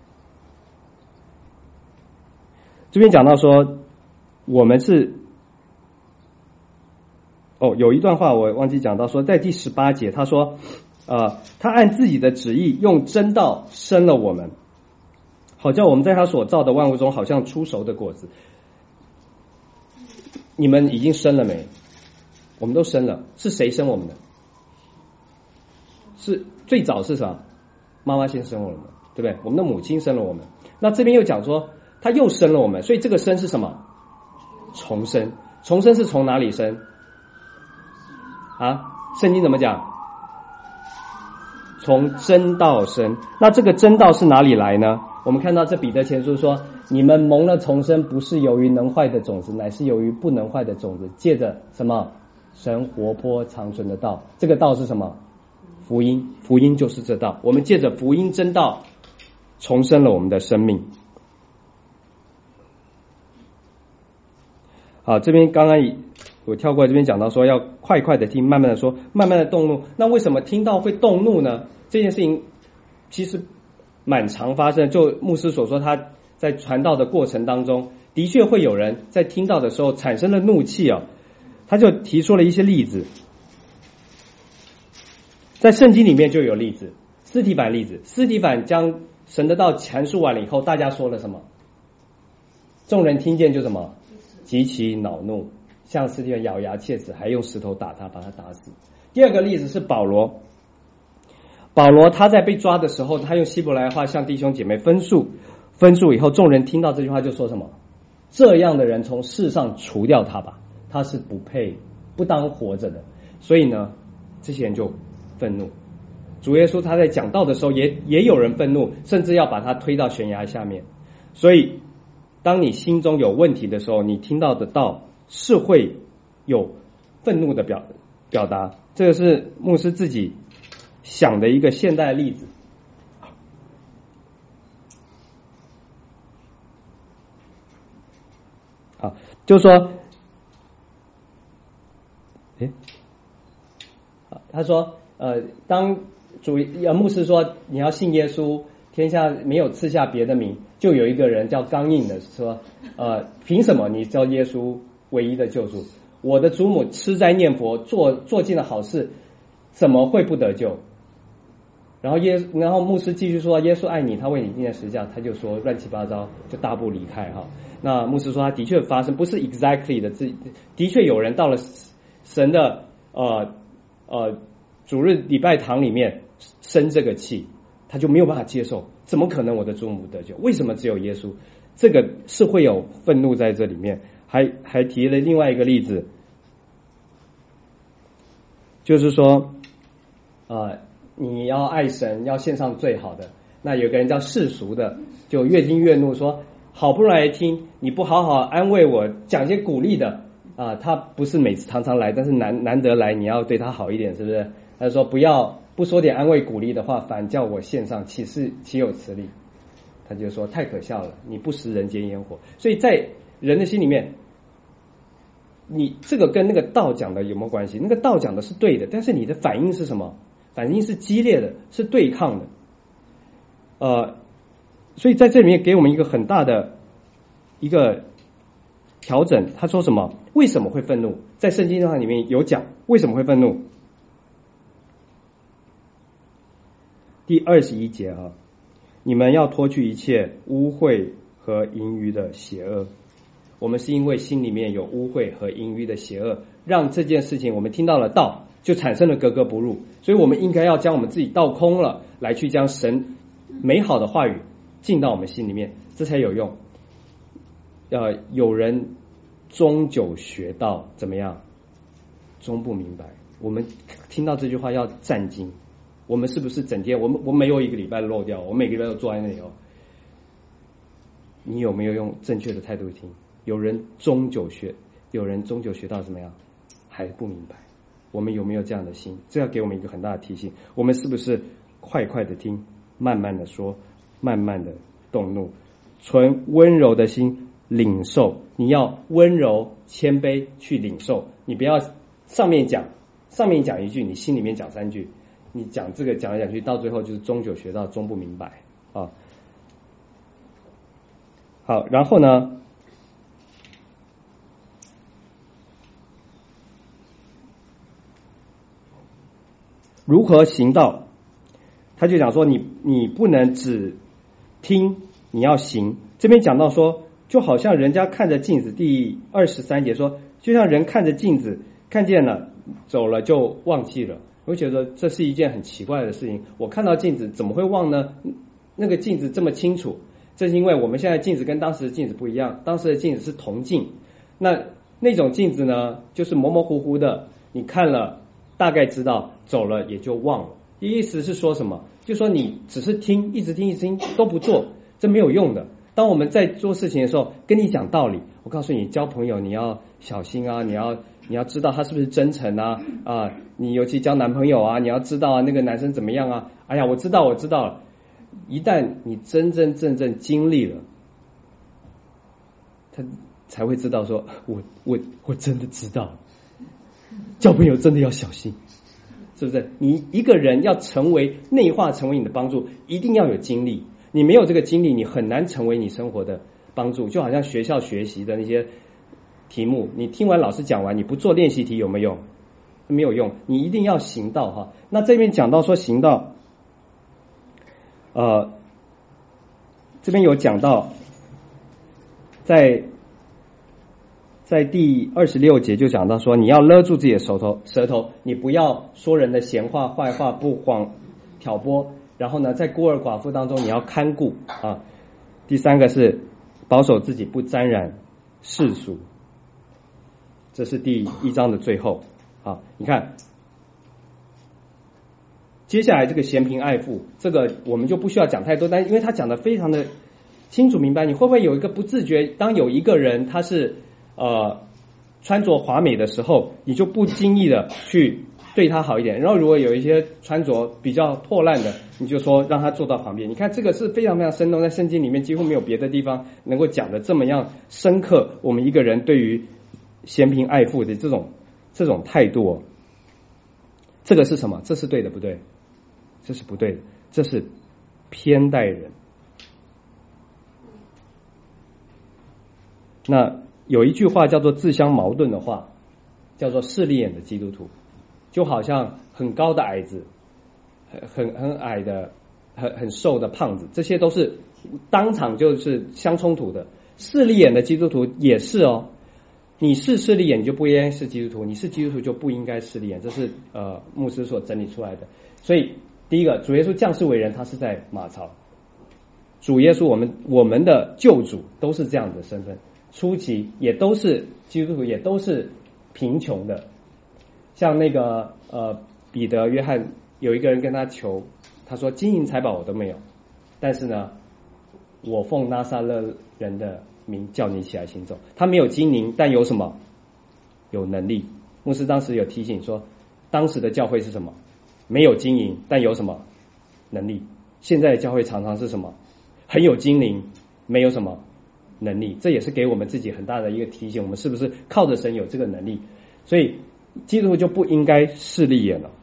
这边讲到说，我们是哦，有一段话我忘记讲到说，在第十八节他说呃，他按自己的旨意用真道生了我们，好叫我们在他所造的万物中好像出熟的果子。你们已经生了没？我们都生了。是谁生我们的？是最早是什么？妈妈先生我们，对不对？我们的母亲生了我们。那这边又讲说他又生了我们，所以这个生是什么？重生。重生是从哪里生啊？圣经怎么讲？从真道生。那这个真道是哪里来呢？我们看到这彼得前书说，你们蒙了重生，不是由于能坏的种子，乃是由于不能坏的种子，借着什么？神活泼长存的道。这个道是什么？福音。福音就是这道。我们借着福音真道重生了我们的生命。好，这边刚刚我跳过，这边讲到说要快快的听，慢慢的说，慢慢的动怒。那为什么听到会动怒呢？这件事情其实蛮常发生。就牧师所说，他在传道的过程当中，的确会有人在听到的时候产生了怒气啊。他就提出了一些例子，在圣经里面就有例子。司提反例子，司提反将神的道阐述完了以后，大家说了什么？众人听见就什么？极其恼怒，向司提反咬牙切齿，还用石头打他，把他打死。第二个例子是保罗，保罗他在被抓的时候，他用希伯来话向弟兄姐妹分述，分述以后，众人听到这句话就说什么？这样的人从世上除掉他吧，他是不配不当活着的。所以呢，这些人就愤怒。主耶稣他在讲道的时候也也有人愤怒，甚至要把他推到悬崖下面。所以当你心中有问题的时候，你听到的道是会有愤怒的表表达。这个是牧师自己想的一个现代的例子。好，就是说，诶，他说，呃，当主呃牧师说你要信耶稣，天下没有赐下别的名，就有一个人叫刚硬的说，呃，凭什么你叫耶稣唯一的救主？我的祖母吃斋念佛，做做尽了好事，怎么会不得救？ 然后耶，然后牧师继续说，耶稣爱你，他为你钉在十字架，他就说乱七八糟，就大步离开哈。那牧师说，他的确发生，不是 exactly 的，自的确有人到了神的呃呃主日礼拜堂里面生这个气，他就没有办法接受，怎么可能我的祖母得救？为什么只有耶稣？这个是会有愤怒在这里面。还还提了另外一个例子，就是说，呃，你要爱神，要献上最好的。那有个人叫世俗的，就越听越怒，说好不容易来听，你不好好安慰我，讲一些鼓励的啊、呃，他不是每次常常来，但是难难得来，你要对他好一点，是不是？他说不要不说点安慰鼓励的话，反叫我献上，岂是岂有此理？他就说太可笑了，你不食人间烟火。所以在人的心里面，你这个跟那个道讲的有没有关系？那个道讲的是对的，但是你的反应是什么？反应是激烈的，是对抗的。呃，所以在这里面给我们一个很大的一个调整。他说什么？为什么会愤怒？在圣经上里面有讲为什么会愤怒。第二十一节啊，你们要脱去一切污秽和淫欲的邪恶。我们是因为心里面有污秽和淫欲的邪恶，让这件事情我们听到了道，就产生了格格不入。所以我们应该要将我们自己倒空了，来去将神美好的话语进到我们心里面，这才有用。呃，有人终究学到怎么样，终不明白。我们听到这句话要战惊。我们是不是整天我们我没有一个礼拜漏掉，我每个礼拜都坐在那里哦。你有没有用正确的态度听？有人终究学，有人终究学到怎么样，还不明白。我们有没有这样的心？这要给我们一个很大的提醒。我们是不是快快的听，慢慢的说，慢慢的动怒，存温柔的心领受。你要温柔谦卑去领受，你不要上面讲上面讲一句，你心里面讲三句。你讲这个讲来讲去，到最后就是终究学到终不明白啊。好，然后呢，如何行道？他就讲说你你不能只听，你要行。这边讲到说，就好像人家看着镜子，第二十三节说，就像人看着镜子，看见了走了就忘记了。我觉得这是一件很奇怪的事情。我看到镜子怎么会忘呢？那个镜子这么清楚，这是因为我们现在镜子跟当时的镜子不一样。当时的镜子是铜镜，那那种镜子呢，就是模模糊糊的，你看了大概知道，走了也就忘了。意思是说什么？就说你只是听，一直听一直听都不做，这没有用的。当我们在做事情的时候，跟你讲道理，我告诉你，交朋友你要小心啊，你要你要知道他是不是真诚啊啊！你尤其交男朋友啊，你要知道啊那个男生怎么样啊？哎呀，我知道我知道了。一旦你真真正正经历了，他才会知道说，我我我真的知道，交朋友真的要小心，是不是？你一个人要成为内化，成为你的帮助，一定要有经历。你没有这个经历，你很难成为你生活的帮助。就好像学校学习的那些题目，你听完老师讲完，你不做练习题有没有用？没有用，你一定要行道哈。那这边讲到说行道，呃，这边有讲到，在在第二十六节就讲到说，你要勒住自己的舌头，舌头，你不要说人的闲话、坏话，不谎挑拨。然后呢，在孤儿寡妇当中，你要看顾啊。第三个是保守自己不沾染世俗，这是第一章的最后啊。你看，接下来这个嫌贫爱富，这个我们就不需要讲太多，但因为他讲的非常的清楚明白，你会不会有一个不自觉，当有一个人他是呃穿着华美的时候，你就不经意的去对他好一点，然后如果有一些穿着比较破烂的，你就说让他坐到旁边。你看这个是非常非常生动，在圣经里面几乎没有别的地方能够讲的这么样深刻。我们一个人对于嫌贫爱富的这种这种态度哦，这个是什么？这是对的不对？这是不对的，这是偏待人。那有一句话叫做自相矛盾的话，叫做势利眼的基督徒。就好像很高的矮子很很很矮的、很很瘦的胖子，这些都是当场就是相冲突的。势利眼的基督徒也是哦，你是势利眼你就不应该是基督徒，你是基督徒就不应该势利眼，这是呃牧师所整理出来的。所以第一个，主耶稣降世为人，他是在马槽。主耶稣，我们我们的救主都是这样的身份，初期也都是基督徒，也都是贫穷的。像那个呃彼得、约翰，有一个人跟他求，他说金银财宝我都没有，但是呢，我奉拿撒勒人的名叫你起来行走。他没有金银，但有什么？有能力。牧师当时有提醒说，当时的教会是什么？没有金银，但有什么？能力。现在的教会常常是什么？很有金银，没有什么能力。这也是给我们自己很大的一个提醒，我们是不是靠着神有这个能力？所以基督徒就不应该势利眼了。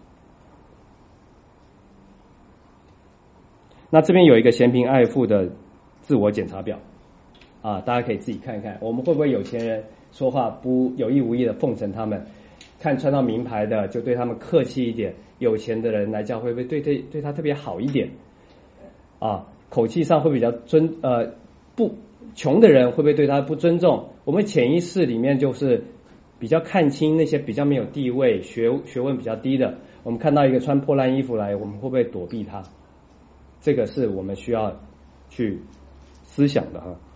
那这边有一个嫌贫爱富的自我检查表啊，大家可以自己看一看，我们会不会有钱人说话不有意无意的奉承他们，看穿到名牌的就对他们客气一点，有钱的人来教会不会对对对他特别好一点啊？口气上会比较尊呃不穷的人会不会对他不尊重？我们潜意识里面就是比较看清那些比较没有地位、学学问比较低的。我们看到一个穿破烂衣服来，我们会不会躲避他？这个是我们需要去思想的哈。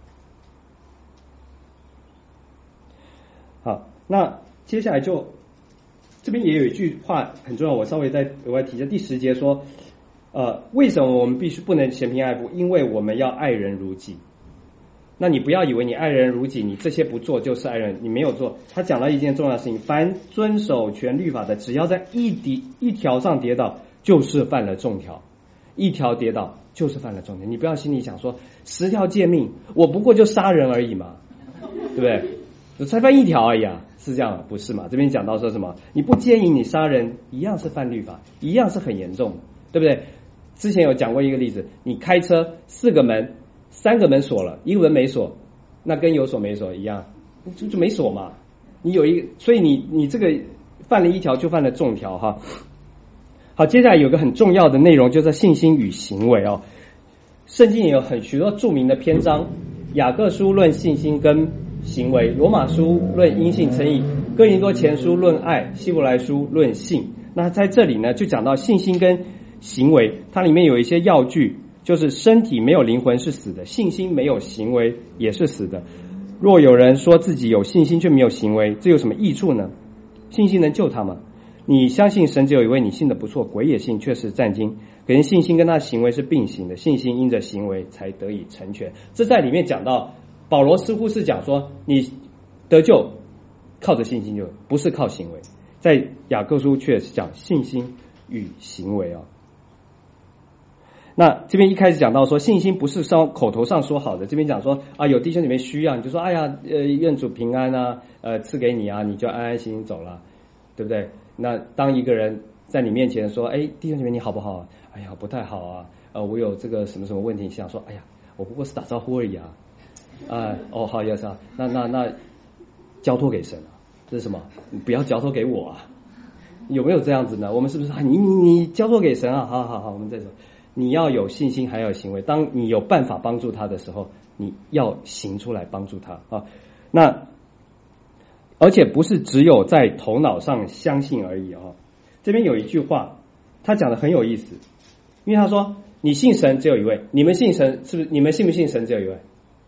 好，那接下来就这边也有一句话很重要，我稍微再额外提一下。第十节说，呃，为什么我们必须不能嫌贫爱富？因为我们要爱人如己。那你不要以为你爱人如己，你这些不做就是爱人，你没有做。他讲了一件重要的事情，凡遵守全律法的，只要在一滴一条上跌倒，就是犯了众条。一条跌倒就是犯了众条。你不要心里想说十条诫命，我不过就杀人而已嘛，对不对？我才犯一条而已啊，是这样不是嘛？这边讲到说什么？你不奸淫，你杀人，一样是犯律法，一样是很严重的，对不对？之前有讲过一个例子，你开车四个门，三个门锁了，一个门没锁，那跟有锁没锁一样，就就没锁嘛。你有一个，所以你你这个犯了一条就犯了众条哈。好，接下来有个很重要的内容，就是信心与行为哦。圣经也有很许多著名的篇章，雅各书论信心跟行为，罗马书论因信称义，哥林多前书论爱，希伯来书论信。那在这里呢，就讲到信心跟行为，它里面有一些要句，就是身体没有灵魂是死的，信心没有行为也是死的。若有人说自己有信心却没有行为，这有什么益处呢？信心能救他吗？你相信神只有一位，你信的不错，鬼也信，确实战惊。可是信心跟他的行为是并行的，信心因着行为才得以成全。这在里面讲到，保罗似乎是讲说，你得救靠着信心就不是靠行为。在雅各书却是讲信心与行为啊。那这边一开始讲到说，信心不是上口头上说好的，这边讲说啊，有弟兄姊妹需要，你就说哎呀，呃，愿主平安啊，呃，赐给你啊，你就安安心心走了，对不对？那当一个人在你面前说，哎，弟兄姊妹你好不好？哎呀，不太好啊，呃，我有这个什么什么问题，想说，哎呀，我不过是打招呼而已啊，啊，哦，好，也是啊，那那那交托给神啊，这是什么？你不要交托给我啊，有没有这样子呢？我们是不是啊？你你你交托给神啊？好好好，我们再说。你要有信心，还要有行为。当你有办法帮助他的时候，你要行出来帮助他啊。那而且不是只有在头脑上相信而已啊。这边有一句话，他讲的很有意思，因为他说：“你信神只有一位，你们信神是不是？你们信不信神只有一位？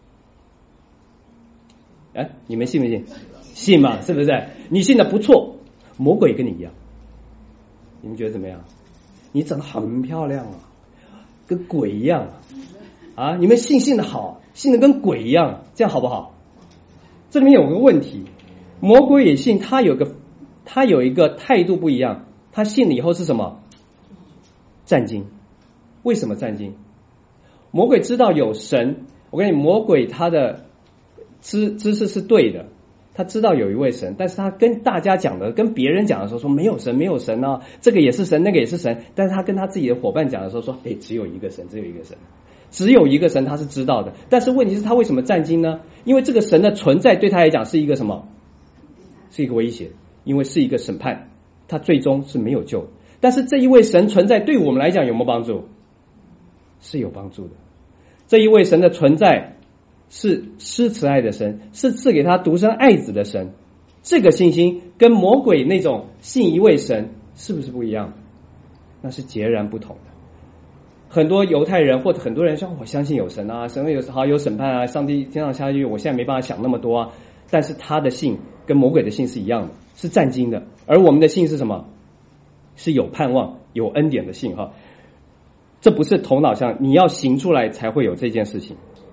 哎，你们信不信？信嘛，是不是？你信的不错，魔鬼跟你一样，你们觉得怎么样？你长得很漂亮啊。”跟鬼一样啊！你们信信的好，信的跟鬼一样，这样好不好？这里面有个问题，魔鬼也信，他有个他有一个态度不一样，他信了以后是什么？战惊。为什么战惊？魔鬼知道有神，我跟你，魔鬼他的知知识是对的，他知道有一位神，但是他跟大家讲的，跟别人讲的时候说没有神，没有神啊，这个也是神，那个也是神，但是他跟他自己的伙伴讲的时候说，哎，只有一个神，只有一个神，只有一个神，他是知道的。但是问题是，他为什么战惊呢？因为这个神的存在对他来讲是一个什么？是一个威胁，因为是一个审判，他最终是没有救。 但是这一位神存在对我们来讲有没有帮助？是有帮助的。这一位神的存在是施慈爱的神，是赐给他独生爱子的神。这个信心跟魔鬼那种信一位神是不是不一样？那是截然不同的。很多犹太人或者很多人说我相信有神啊，神有好有审判啊，上帝天上下去，我现在没办法想那么多啊。但是他的信跟魔鬼的信是一样的，是战惊的。而我们的信是什么？是有盼望有恩典的信哈。这不是头脑上，你要行出来才会有这件事情。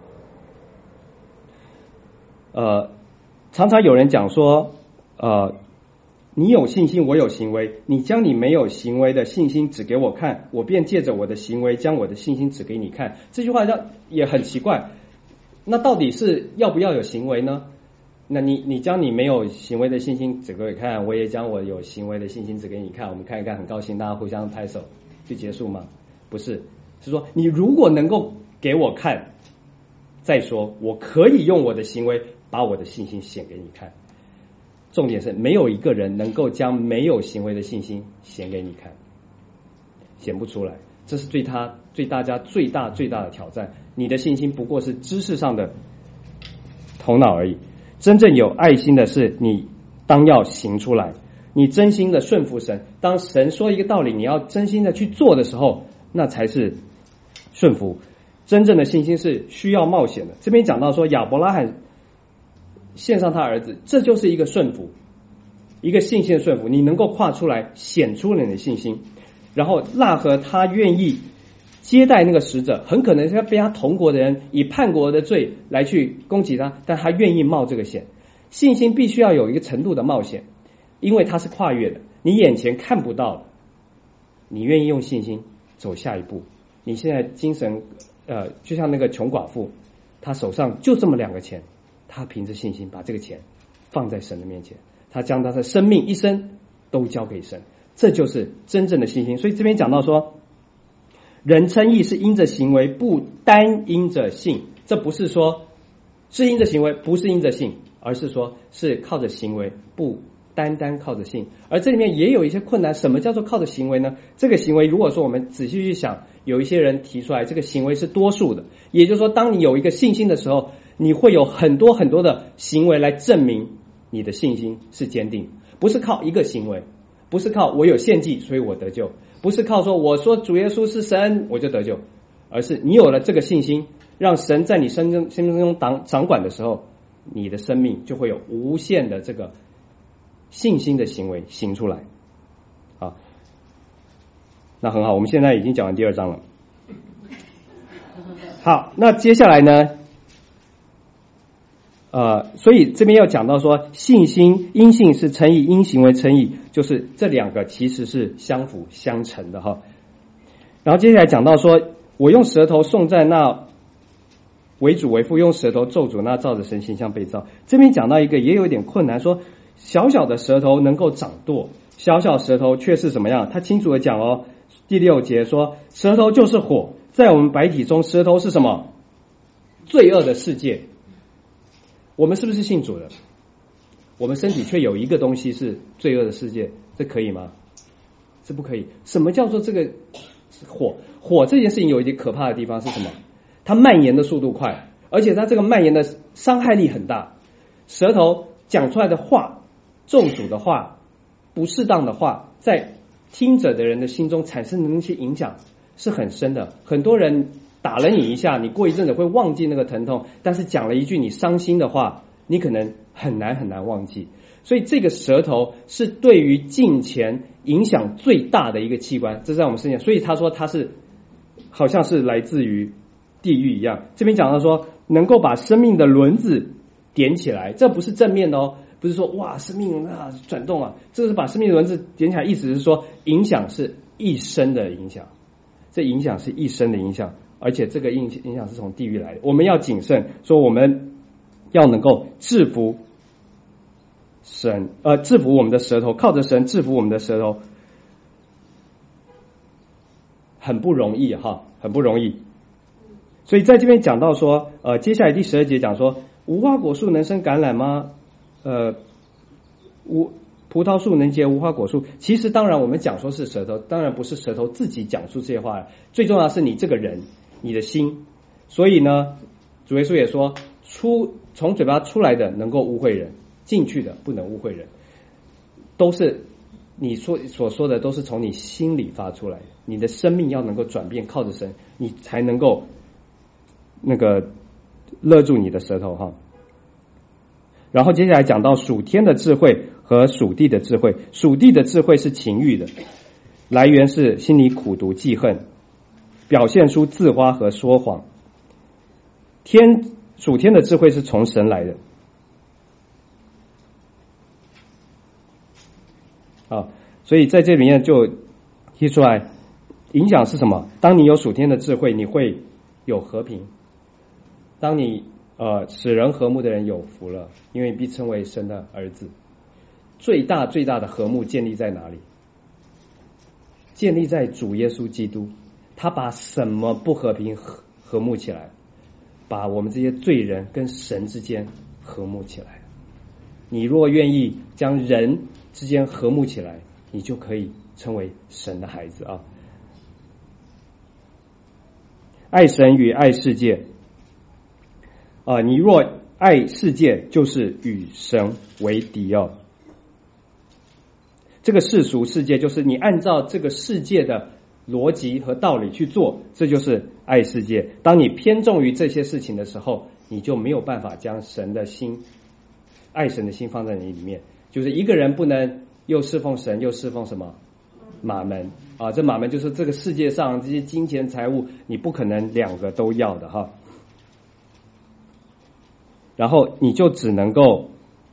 呃，常常有人讲说，呃，你有信心，我有行为，你将你没有行为的信心指给我看，我便借着我的行为将我的信心指给你看。这句话让也很奇怪，那到底是要不要有行为呢？那你你将你没有行为的信心指给我看，我也将我有行为的信心指给你看，我们看一看，很高兴，大家互相拍手就结束吗？不是，是说你如果能够给我看，再说我可以用我的行为把我的信心显给你看。重点是没有一个人能够将没有行为的信心显给你看，显不出来，这是对他对大家最大最大的挑战。你的信心不过是知识上的头脑而已，真正有爱心的是你当要行出来，你真心的顺服神。当神说一个道理，你要真心的去做的时候，那才是顺服。真正的信心是需要冒险的。这边讲到说亚伯拉罕献上他儿子，这就是一个顺服，一个信心的顺服。你能够跨出来，显出了你的信心。然后喇合他愿意接待那个使者，很可能是被他同国的人以叛国的罪来去攻击他，但他愿意冒这个险。信心必须要有一个程度的冒险，因为它是跨越的，你眼前看不到的，你愿意用信心走下一步。你现在精神呃，就像那个穷寡妇，她手上就这么两个钱，她凭着信心把这个钱放在神的面前，她将她的生命一生都交给神，这就是真正的信心。所以这边讲到说，人称义是因着行为，不单因着信。这不是说是因着行为，不是因着信，而是说是靠着行为，不单单靠着信。而这里面也有一些困难。什么叫做靠着行为呢？这个行为如果说我们仔细去想，有一些人提出来这个行为是多数的，也就是说当你有一个信心的时候，你会有很多很多的行为来证明你的信心是坚定。不是靠一个行为，不是靠我有献祭所以我得救，不是靠说我说主耶稣是神我就得救，而是你有了这个信心，让神在你生中生命中掌掌管的时候，你的生命就会有无限的这个信心的行为行出来。好，那很好，我们现在已经讲完第二章了。好，那接下来呢呃，所以这边要讲到说，信心因信是称义，因行为称义，就是这两个其实是相辅相成的哈。然后接下来讲到说，我用舌头颂赞那为主为父，用舌头咒诅那照着神形象被造。这边讲到一个也有一点困难，说小小的舌头能够掌舵，小小舌头却是怎么样？他清楚的讲哦，第六节说舌头就是火，在我们百体中舌头是什么？罪恶的世界。我们是不是信主的？我们身体却有一个东西是罪恶的世界，这可以吗？这不可以。什么叫做这个火？火这件事情有一点可怕的地方是什么？它蔓延的速度快，而且它这个蔓延的伤害力很大。舌头讲出来的话，咒诅的话，不适当的话，在听者的人的心中产生的那些影响是很深的。很多人打了你一下，你过一阵子会忘记那个疼痛，但是讲了一句你伤心的话，你可能很难很难忘记。所以这个舌头是对于敬虔影响最大的一个器官，这是在我们身上。所以他说他是好像是来自于地狱一样。这边讲到说能够把生命的轮子点起来，这不是正面的哦，不是说哇生命啊转动啊，这是把生命的轮子点起来，意思是说影响是一生的影响，这影响是一生的影响，而且这个影影响是从地狱来的。我们要谨慎，说我们要能够制服神，呃，制服我们的舌头，靠着神制服我们的舌头，很不容易哈，很不容易。所以在这边讲到说，呃，接下来第十二节讲说，无花果树能生橄榄吗？呃，无葡萄树能结无花果树。其实当然我们讲说是舌头，当然不是舌头自己讲出这些话，最重要是你这个人，你的心。所以呢，主耶稣也说，出从嘴巴出来的能够污秽人，进去的不能污秽人。都是你说所说的都是从你心里发出来的，你的生命要能够转变，靠着神，你才能够那个勒住你的舌头哈。然后接下来讲到属天的智慧和属地的智慧。属地的智慧是情欲的，来源是心里苦毒记恨，表现出自夸和说谎。天属天的智慧是从神来的啊，所以在这里面就提出来，影响是什么？当你有属天的智慧，你会有和平。当你呃使人和睦的人有福了，因为必称为神的儿子。最大最大的和睦建立在哪里？建立在主耶稣基督，他把什么不和平和和睦起来，把我们这些罪人跟神之间和睦起来。你若愿意将人之间和睦起来，你就可以成为神的孩子啊！爱神与爱世界啊、呃，你若爱世界，就是与神为敌哦。这个世俗世界就是你按照这个世界的逻辑和道理去做，这就是爱世界。当你偏重于这些事情的时候，你就没有办法将神的心、爱神的心放在你里面。就是一个人不能又侍奉神又侍奉什么马门啊？这马门就是这个世界上这些金钱财物，你不可能两个都要的哈。然后你就只能够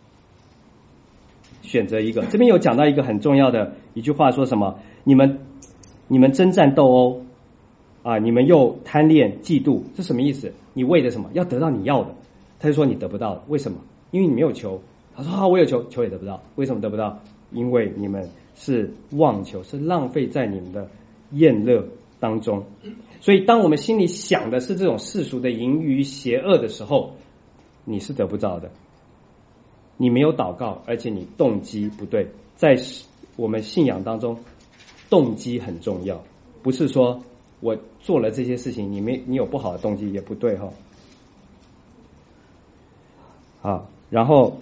选择一个。这边有讲到一个很重要的一句话，说什么？你们你们征战斗殴啊，你们又贪恋嫉妒，这什么意思？你为的什么？要得到你要的。他就说你得不到，为什么？因为你没有求。他说好，我有求，求也得不到。为什么得不到？因为你们是妄求，是浪费在你们的宴乐当中。所以当我们心里想的是这种世俗的淫欲邪恶的时候，你是得不到的。你没有祷告，而且你动机不对。在我们信仰当中，动机很重要，不是说我做了这些事情，你没你有不好的动机也不对哈。好，然后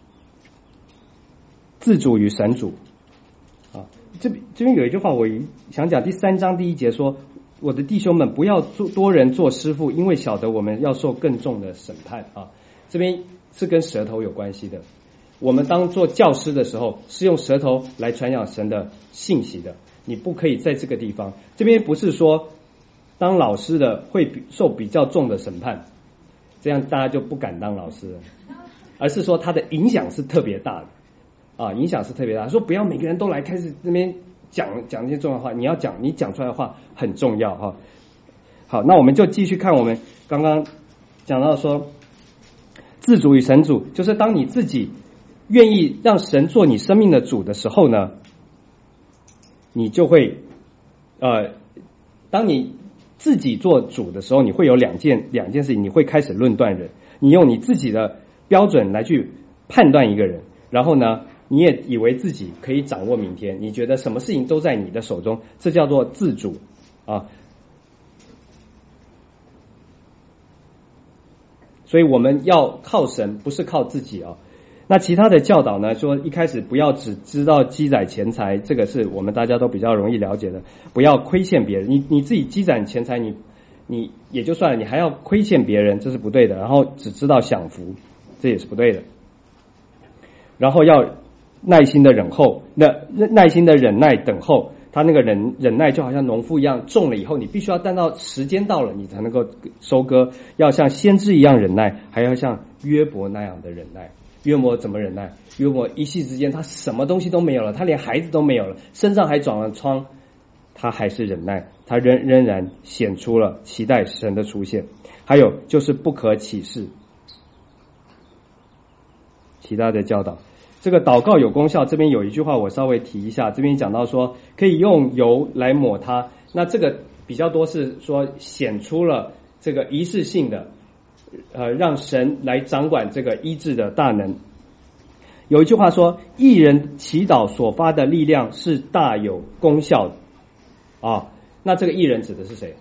自主与神主啊，这这边有一句话我想讲，第三章第一节说，我的弟兄们，不要做多人做师傅，因为晓得我们要受更重的审判啊。这边是跟舌头有关系的。我们当做教师的时候，是用舌头来传扬神的信息的，你不可以在这个地方。这边不是说当老师的会受比较重的审判，这样大家就不敢当老师了，而是说他的影响是特别大的啊，影响是特别大。说不要每个人都来开始那边讲讲这些重要话，你要讲你讲出来的话很重要哈。好，那我们就继续看我们刚刚讲到说，自主与神主，就是当你自己愿意让神做你生命的主的时候呢，你就会呃，当你自己做主的时候，你会有两件两件事情，你会开始论断人，你用你自己的标准来去判断一个人，然后呢，你也以为自己可以掌握明天，你觉得什么事情都在你的手中，这叫做自主啊。所以我们要靠神，不是靠自己啊。那其他的教导呢，说一开始不要只知道积攒钱财，这个是我们大家都比较容易了解的，不要亏欠别人。你你自己积攒钱财，你你也就算了，你还要亏欠别人，这是不对的。然后只知道享福，这也是不对的。然后要耐心的忍候，那耐心的忍耐等候，他那个忍忍耐就好像农夫一样，种了以后你必须要等到时间到了，你才能够收割。要像先知一样忍耐，还要像约伯那样的忍耐。约伯怎么忍耐？约伯一夕之间他什么东西都没有了，他连孩子都没有了，身上还长了疮，他还是忍耐，他仍仍然显出了期待神的出现。还有就是不可起誓，其他的教导。这个祷告有功效，这边有一句话我稍微提一下，这边讲到说可以用油来抹它，那这个比较多是说显出了这个仪式性的呃，让神来掌管这个医治的大能。 有一句话说，义人祈祷所发的力量是大有功效的啊。那这个义人指的是谁？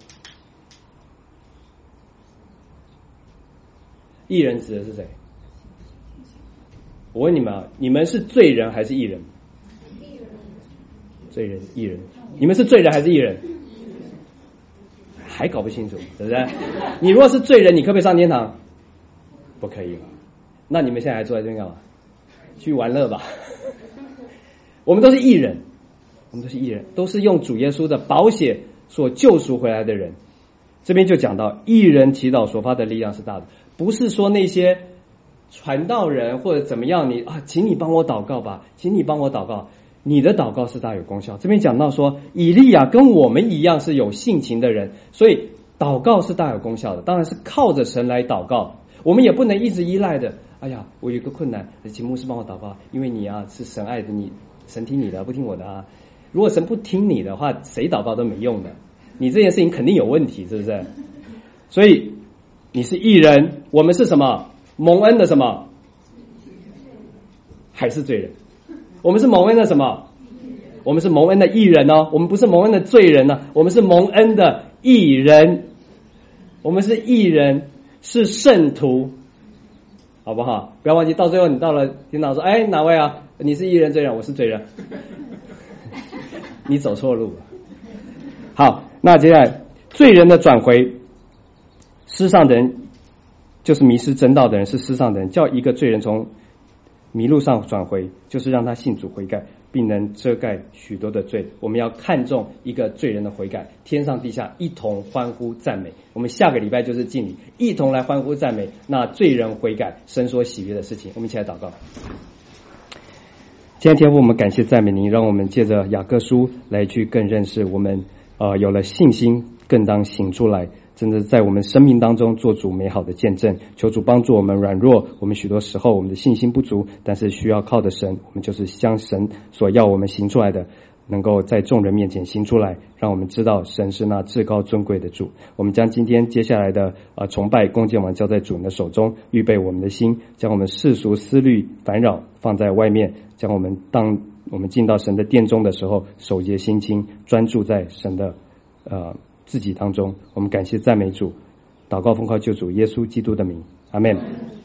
义人指的是谁？我问你们啊，你们是罪人还是义人？罪人，义人。你们是罪人还是义人？还搞不清楚，对不对？你如果是罪人，你可不可以上天堂？不可以。那你们现在还坐在这边干嘛？去玩乐吧。我们都是义人，我们都是义人，都是用主耶稣的宝血所救赎回来的人。这边就讲到，义人祈祷所发的力量是大的，不是说那些传道人或者怎么样，你啊，请你帮我祷告吧，请你帮我祷告，你的祷告是大有功效。这边讲到说，以利亚跟我们一样是有性情的人，所以祷告是大有功效的，当然是靠着神来祷告。我们也不能一直依赖的，哎呀，我有一个困难，请牧师帮我祷告，因为你啊是神爱的，你神听你的，不听我的啊。如果神不听你的话，谁祷告都没用的，你这件事情肯定有问题，是不是？所以你是义人，我们是什么？蒙恩的什么？还是罪人？我们是蒙恩的什么？我们是蒙恩的义人哦，我们不是蒙恩的罪人呢、啊，我们是蒙恩的义人，我们是义人，是圣徒，好不好？不要忘记，到最后你到了天堂说，哎，哪位啊？你是义人罪人，我是罪人，你走错路了。好，那接下来罪人的转回，世上的人就是迷失真道的人，是世上的人，叫一个罪人从迷路上转回，就是让他信主悔改，并能遮盖许多的罪。我们要看重一个罪人的悔改，天上地下一同欢呼赞美。我们下个礼拜就是敬礼，一同来欢呼赞美那罪人悔改神所喜悦的事情。我们一起来祷告。今天天父，我们感谢赞美您，让我们借着雅各书来去更认识我们，呃，有了信心更当行出来，真的在我们生命当中做主美好的见证。求主帮助我们软弱，我们许多时候我们的信心不足，但是需要靠的神，我们就是将神所要我们行出来的，能够在众人面前行出来，让我们知道神是那至高尊贵的主。我们将今天接下来的呃崇拜恭敬王交在主的手中，预备我们的心，将我们世俗思虑烦扰放在外面，将我们当我们进到神的殿中的时候，守节心清，专注在神的呃自己当中。我们感谢赞美主，祷告奉靠救主耶稣基督的名，阿们。